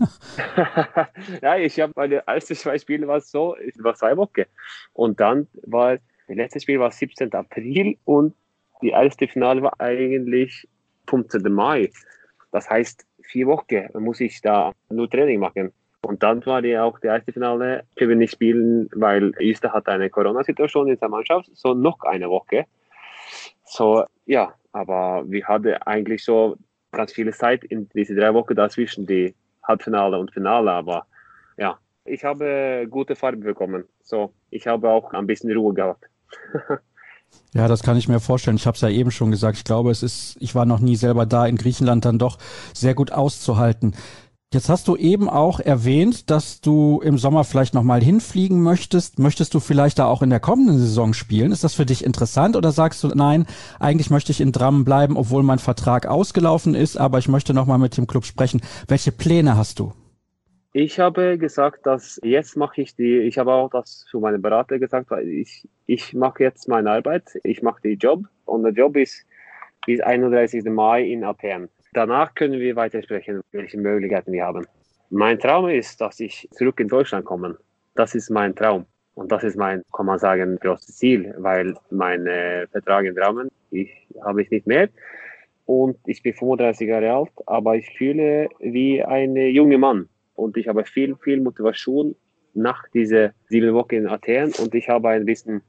Ja, ich habe meine ersten zwei Spiele war so, es war zwei Wochen. Und dann war, das letzte Spiel war siebzehnten April und die erste Finale war eigentlich fünfzehnten Mai. Das heißt, vier Wochen muss ich da nur Training machen. Und dann war die auch die erste Finale, können wir nicht spielen, weil Öster hat eine Corona-Situation in seiner Mannschaft, so noch eine Woche. So, ja, aber wir hatten eigentlich so ganz viel Zeit in diese drei Wochen dazwischen, die Halbfinale und Finale, aber ja, ich habe gute Farbe bekommen. So, ich habe auch ein bisschen Ruhe gehabt. Ja, das kann ich mir vorstellen. Ich habe es ja eben schon gesagt. Ich glaube, es ist, ich war noch nie selber da, in Griechenland dann doch sehr gut auszuhalten. Jetzt hast du eben auch erwähnt, dass du im Sommer vielleicht nochmal hinfliegen möchtest. Möchtest du vielleicht da auch in der kommenden Saison spielen? Ist das für dich interessant oder sagst du, nein, eigentlich möchte ich in Drammen bleiben, obwohl mein Vertrag ausgelaufen ist, aber ich möchte nochmal mit dem Club sprechen. Welche Pläne hast du? Ich habe gesagt, dass jetzt mache ich die, ich habe auch das für meine Berater gesagt, weil ich, ich mache jetzt meine Arbeit, ich mache den Job und der Job ist bis einunddreißigsten Mai in Athen. Danach können wir weitersprechen, welche Möglichkeiten wir haben. Mein Traum ist, dass ich zurück in Deutschland komme. Das ist mein Traum. Und das ist mein, kann man sagen, großes Ziel, weil mein äh, Vertrag in Drammen, ich habe ich nicht mehr. Und ich bin fünfunddreißig Jahre alt, aber ich fühle wie ein junger Mann. Und ich habe viel, viel Motivation nach dieser sieben Wochen in Athen. Und ich habe ein bisschen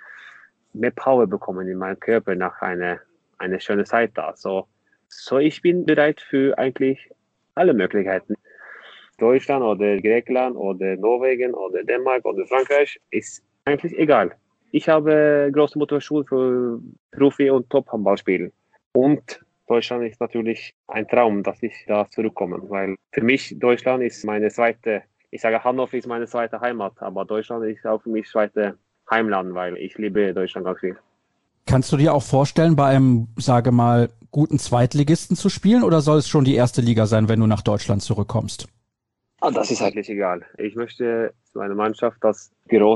mehr Power bekommen in meinem Körper nach einer, einer schönen Zeit da. So, So, ich bin bereit für eigentlich alle Möglichkeiten. Deutschland oder Griechenland oder Norwegen oder Dänemark oder Frankreich ist eigentlich egal. Ich habe große Motivation für Profi- und Top-Handballspielen. Und Deutschland ist natürlich ein Traum, dass ich da zurückkomme. Weil für mich Deutschland ist meine zweite, ich sage Hannover ist meine zweite Heimat, aber Deutschland ist auch für mich zweite Heimland, weil ich liebe Deutschland ganz viel. Kannst du dir auch vorstellen, bei einem, sage mal, guten Zweitligisten zu spielen oder soll es schon die erste Liga sein, wenn du nach Deutschland zurückkommst? Ah, das ist eigentlich egal. Ich möchte zu einer Mannschaft, das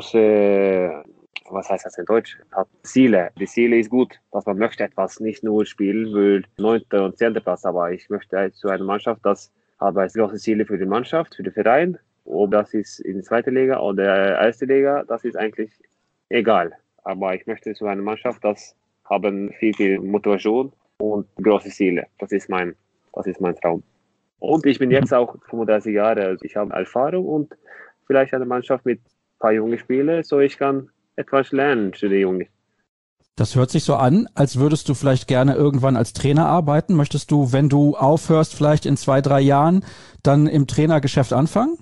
große, was heißt das in Deutsch, hat Ziele. Die Ziele ist gut, dass man möchte etwas, nicht nur spielen will, neunter und zehnter Platz, aber ich möchte zu einer Mannschaft, das hat große Ziele für die Mannschaft, für den Verein. Ob das ist in der zweiten Liga oder erste Liga, das ist eigentlich egal. Aber ich möchte zu einer Mannschaft, das haben viel, viel Motivation und große Ziele. Das ist mein, das ist mein Traum. Und ich bin jetzt auch fünfunddreißig Jahre, also ich habe Erfahrung und vielleicht eine Mannschaft mit ein paar jungen Spielern, so ich kann etwas lernen für die Jungen. Das hört sich so an, als würdest du vielleicht gerne irgendwann als Trainer arbeiten. Möchtest du, wenn du aufhörst, vielleicht in zwei, drei Jahren dann im Trainergeschäft anfangen?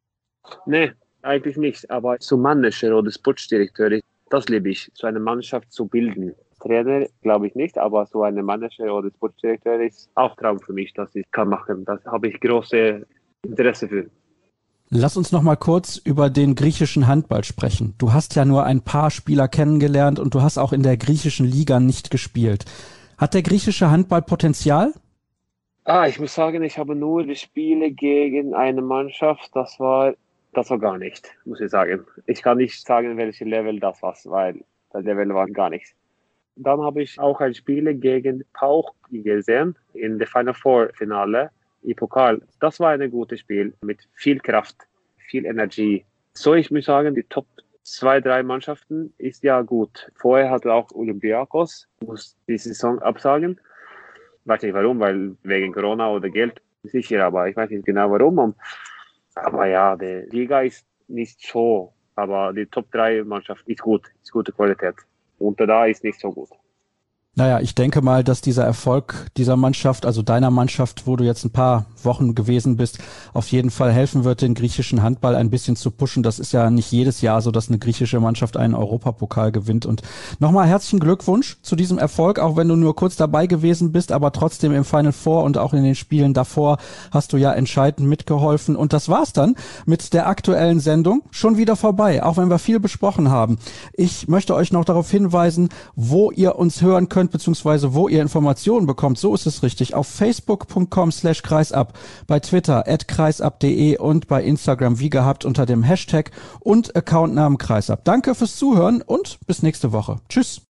Nee, eigentlich nicht. Aber zum Manager oder Sportdirektor, das liebe ich, so eine Mannschaft zu bilden. Trainer glaube ich nicht, aber so eine Manager oder Sportdirektor ist auch Traum für mich, dass ich kann machen. Das habe ich große Interesse für. Lass uns noch mal kurz über den griechischen Handball sprechen. Du hast ja nur ein paar Spieler kennengelernt und du hast auch in der griechischen Liga nicht gespielt. Hat der griechische Handball Potenzial? Ah, ich muss sagen, ich habe nur die Spiele gegen eine Mannschaft, das war, das war gar nicht, muss ich sagen. Ich kann nicht sagen, welches Level das war, weil das Level war gar nichts. Dann habe ich auch ein Spiel gegen Pauch gesehen in der Final Four Finale im Pokal. Das war ein gutes Spiel mit viel Kraft, viel Energie. So, ich muss sagen, die Top zwei, drei Mannschaften ist ja gut. Vorher hatte auch Olympiakos, muss die Saison absagen. Ich weiß nicht warum, weil wegen Corona oder Geld, sicher, aber ich weiß nicht genau warum. Aber ja, die Liga ist nicht so, aber die Top drei Mannschaft ist gut, ist gute Qualität. Und da ist nicht so gut. Naja, ich denke mal, dass dieser Erfolg dieser Mannschaft, also deiner Mannschaft, wo du jetzt ein paar Wochen gewesen bist, auf jeden Fall helfen wird, den griechischen Handball ein bisschen zu pushen. Das ist ja nicht jedes Jahr so, dass eine griechische Mannschaft einen Europapokal gewinnt. Und nochmal herzlichen Glückwunsch zu diesem Erfolg, auch wenn du nur kurz dabei gewesen bist, aber trotzdem im Final Four und auch in den Spielen davor hast du ja entscheidend mitgeholfen. Und das war's dann mit der aktuellen Sendung. Schon wieder vorbei, auch wenn wir viel besprochen haben. Ich möchte euch noch darauf hinweisen, wo ihr uns hören könnt, beziehungsweise wo ihr Informationen bekommt. So ist es richtig. Auf facebook punkt com slash kreisab, bei Twitter at kreisab punkt de und bei Instagram wie gehabt unter dem Hashtag und Accountnamen Kreisab. Danke fürs Zuhören und bis nächste Woche. Tschüss.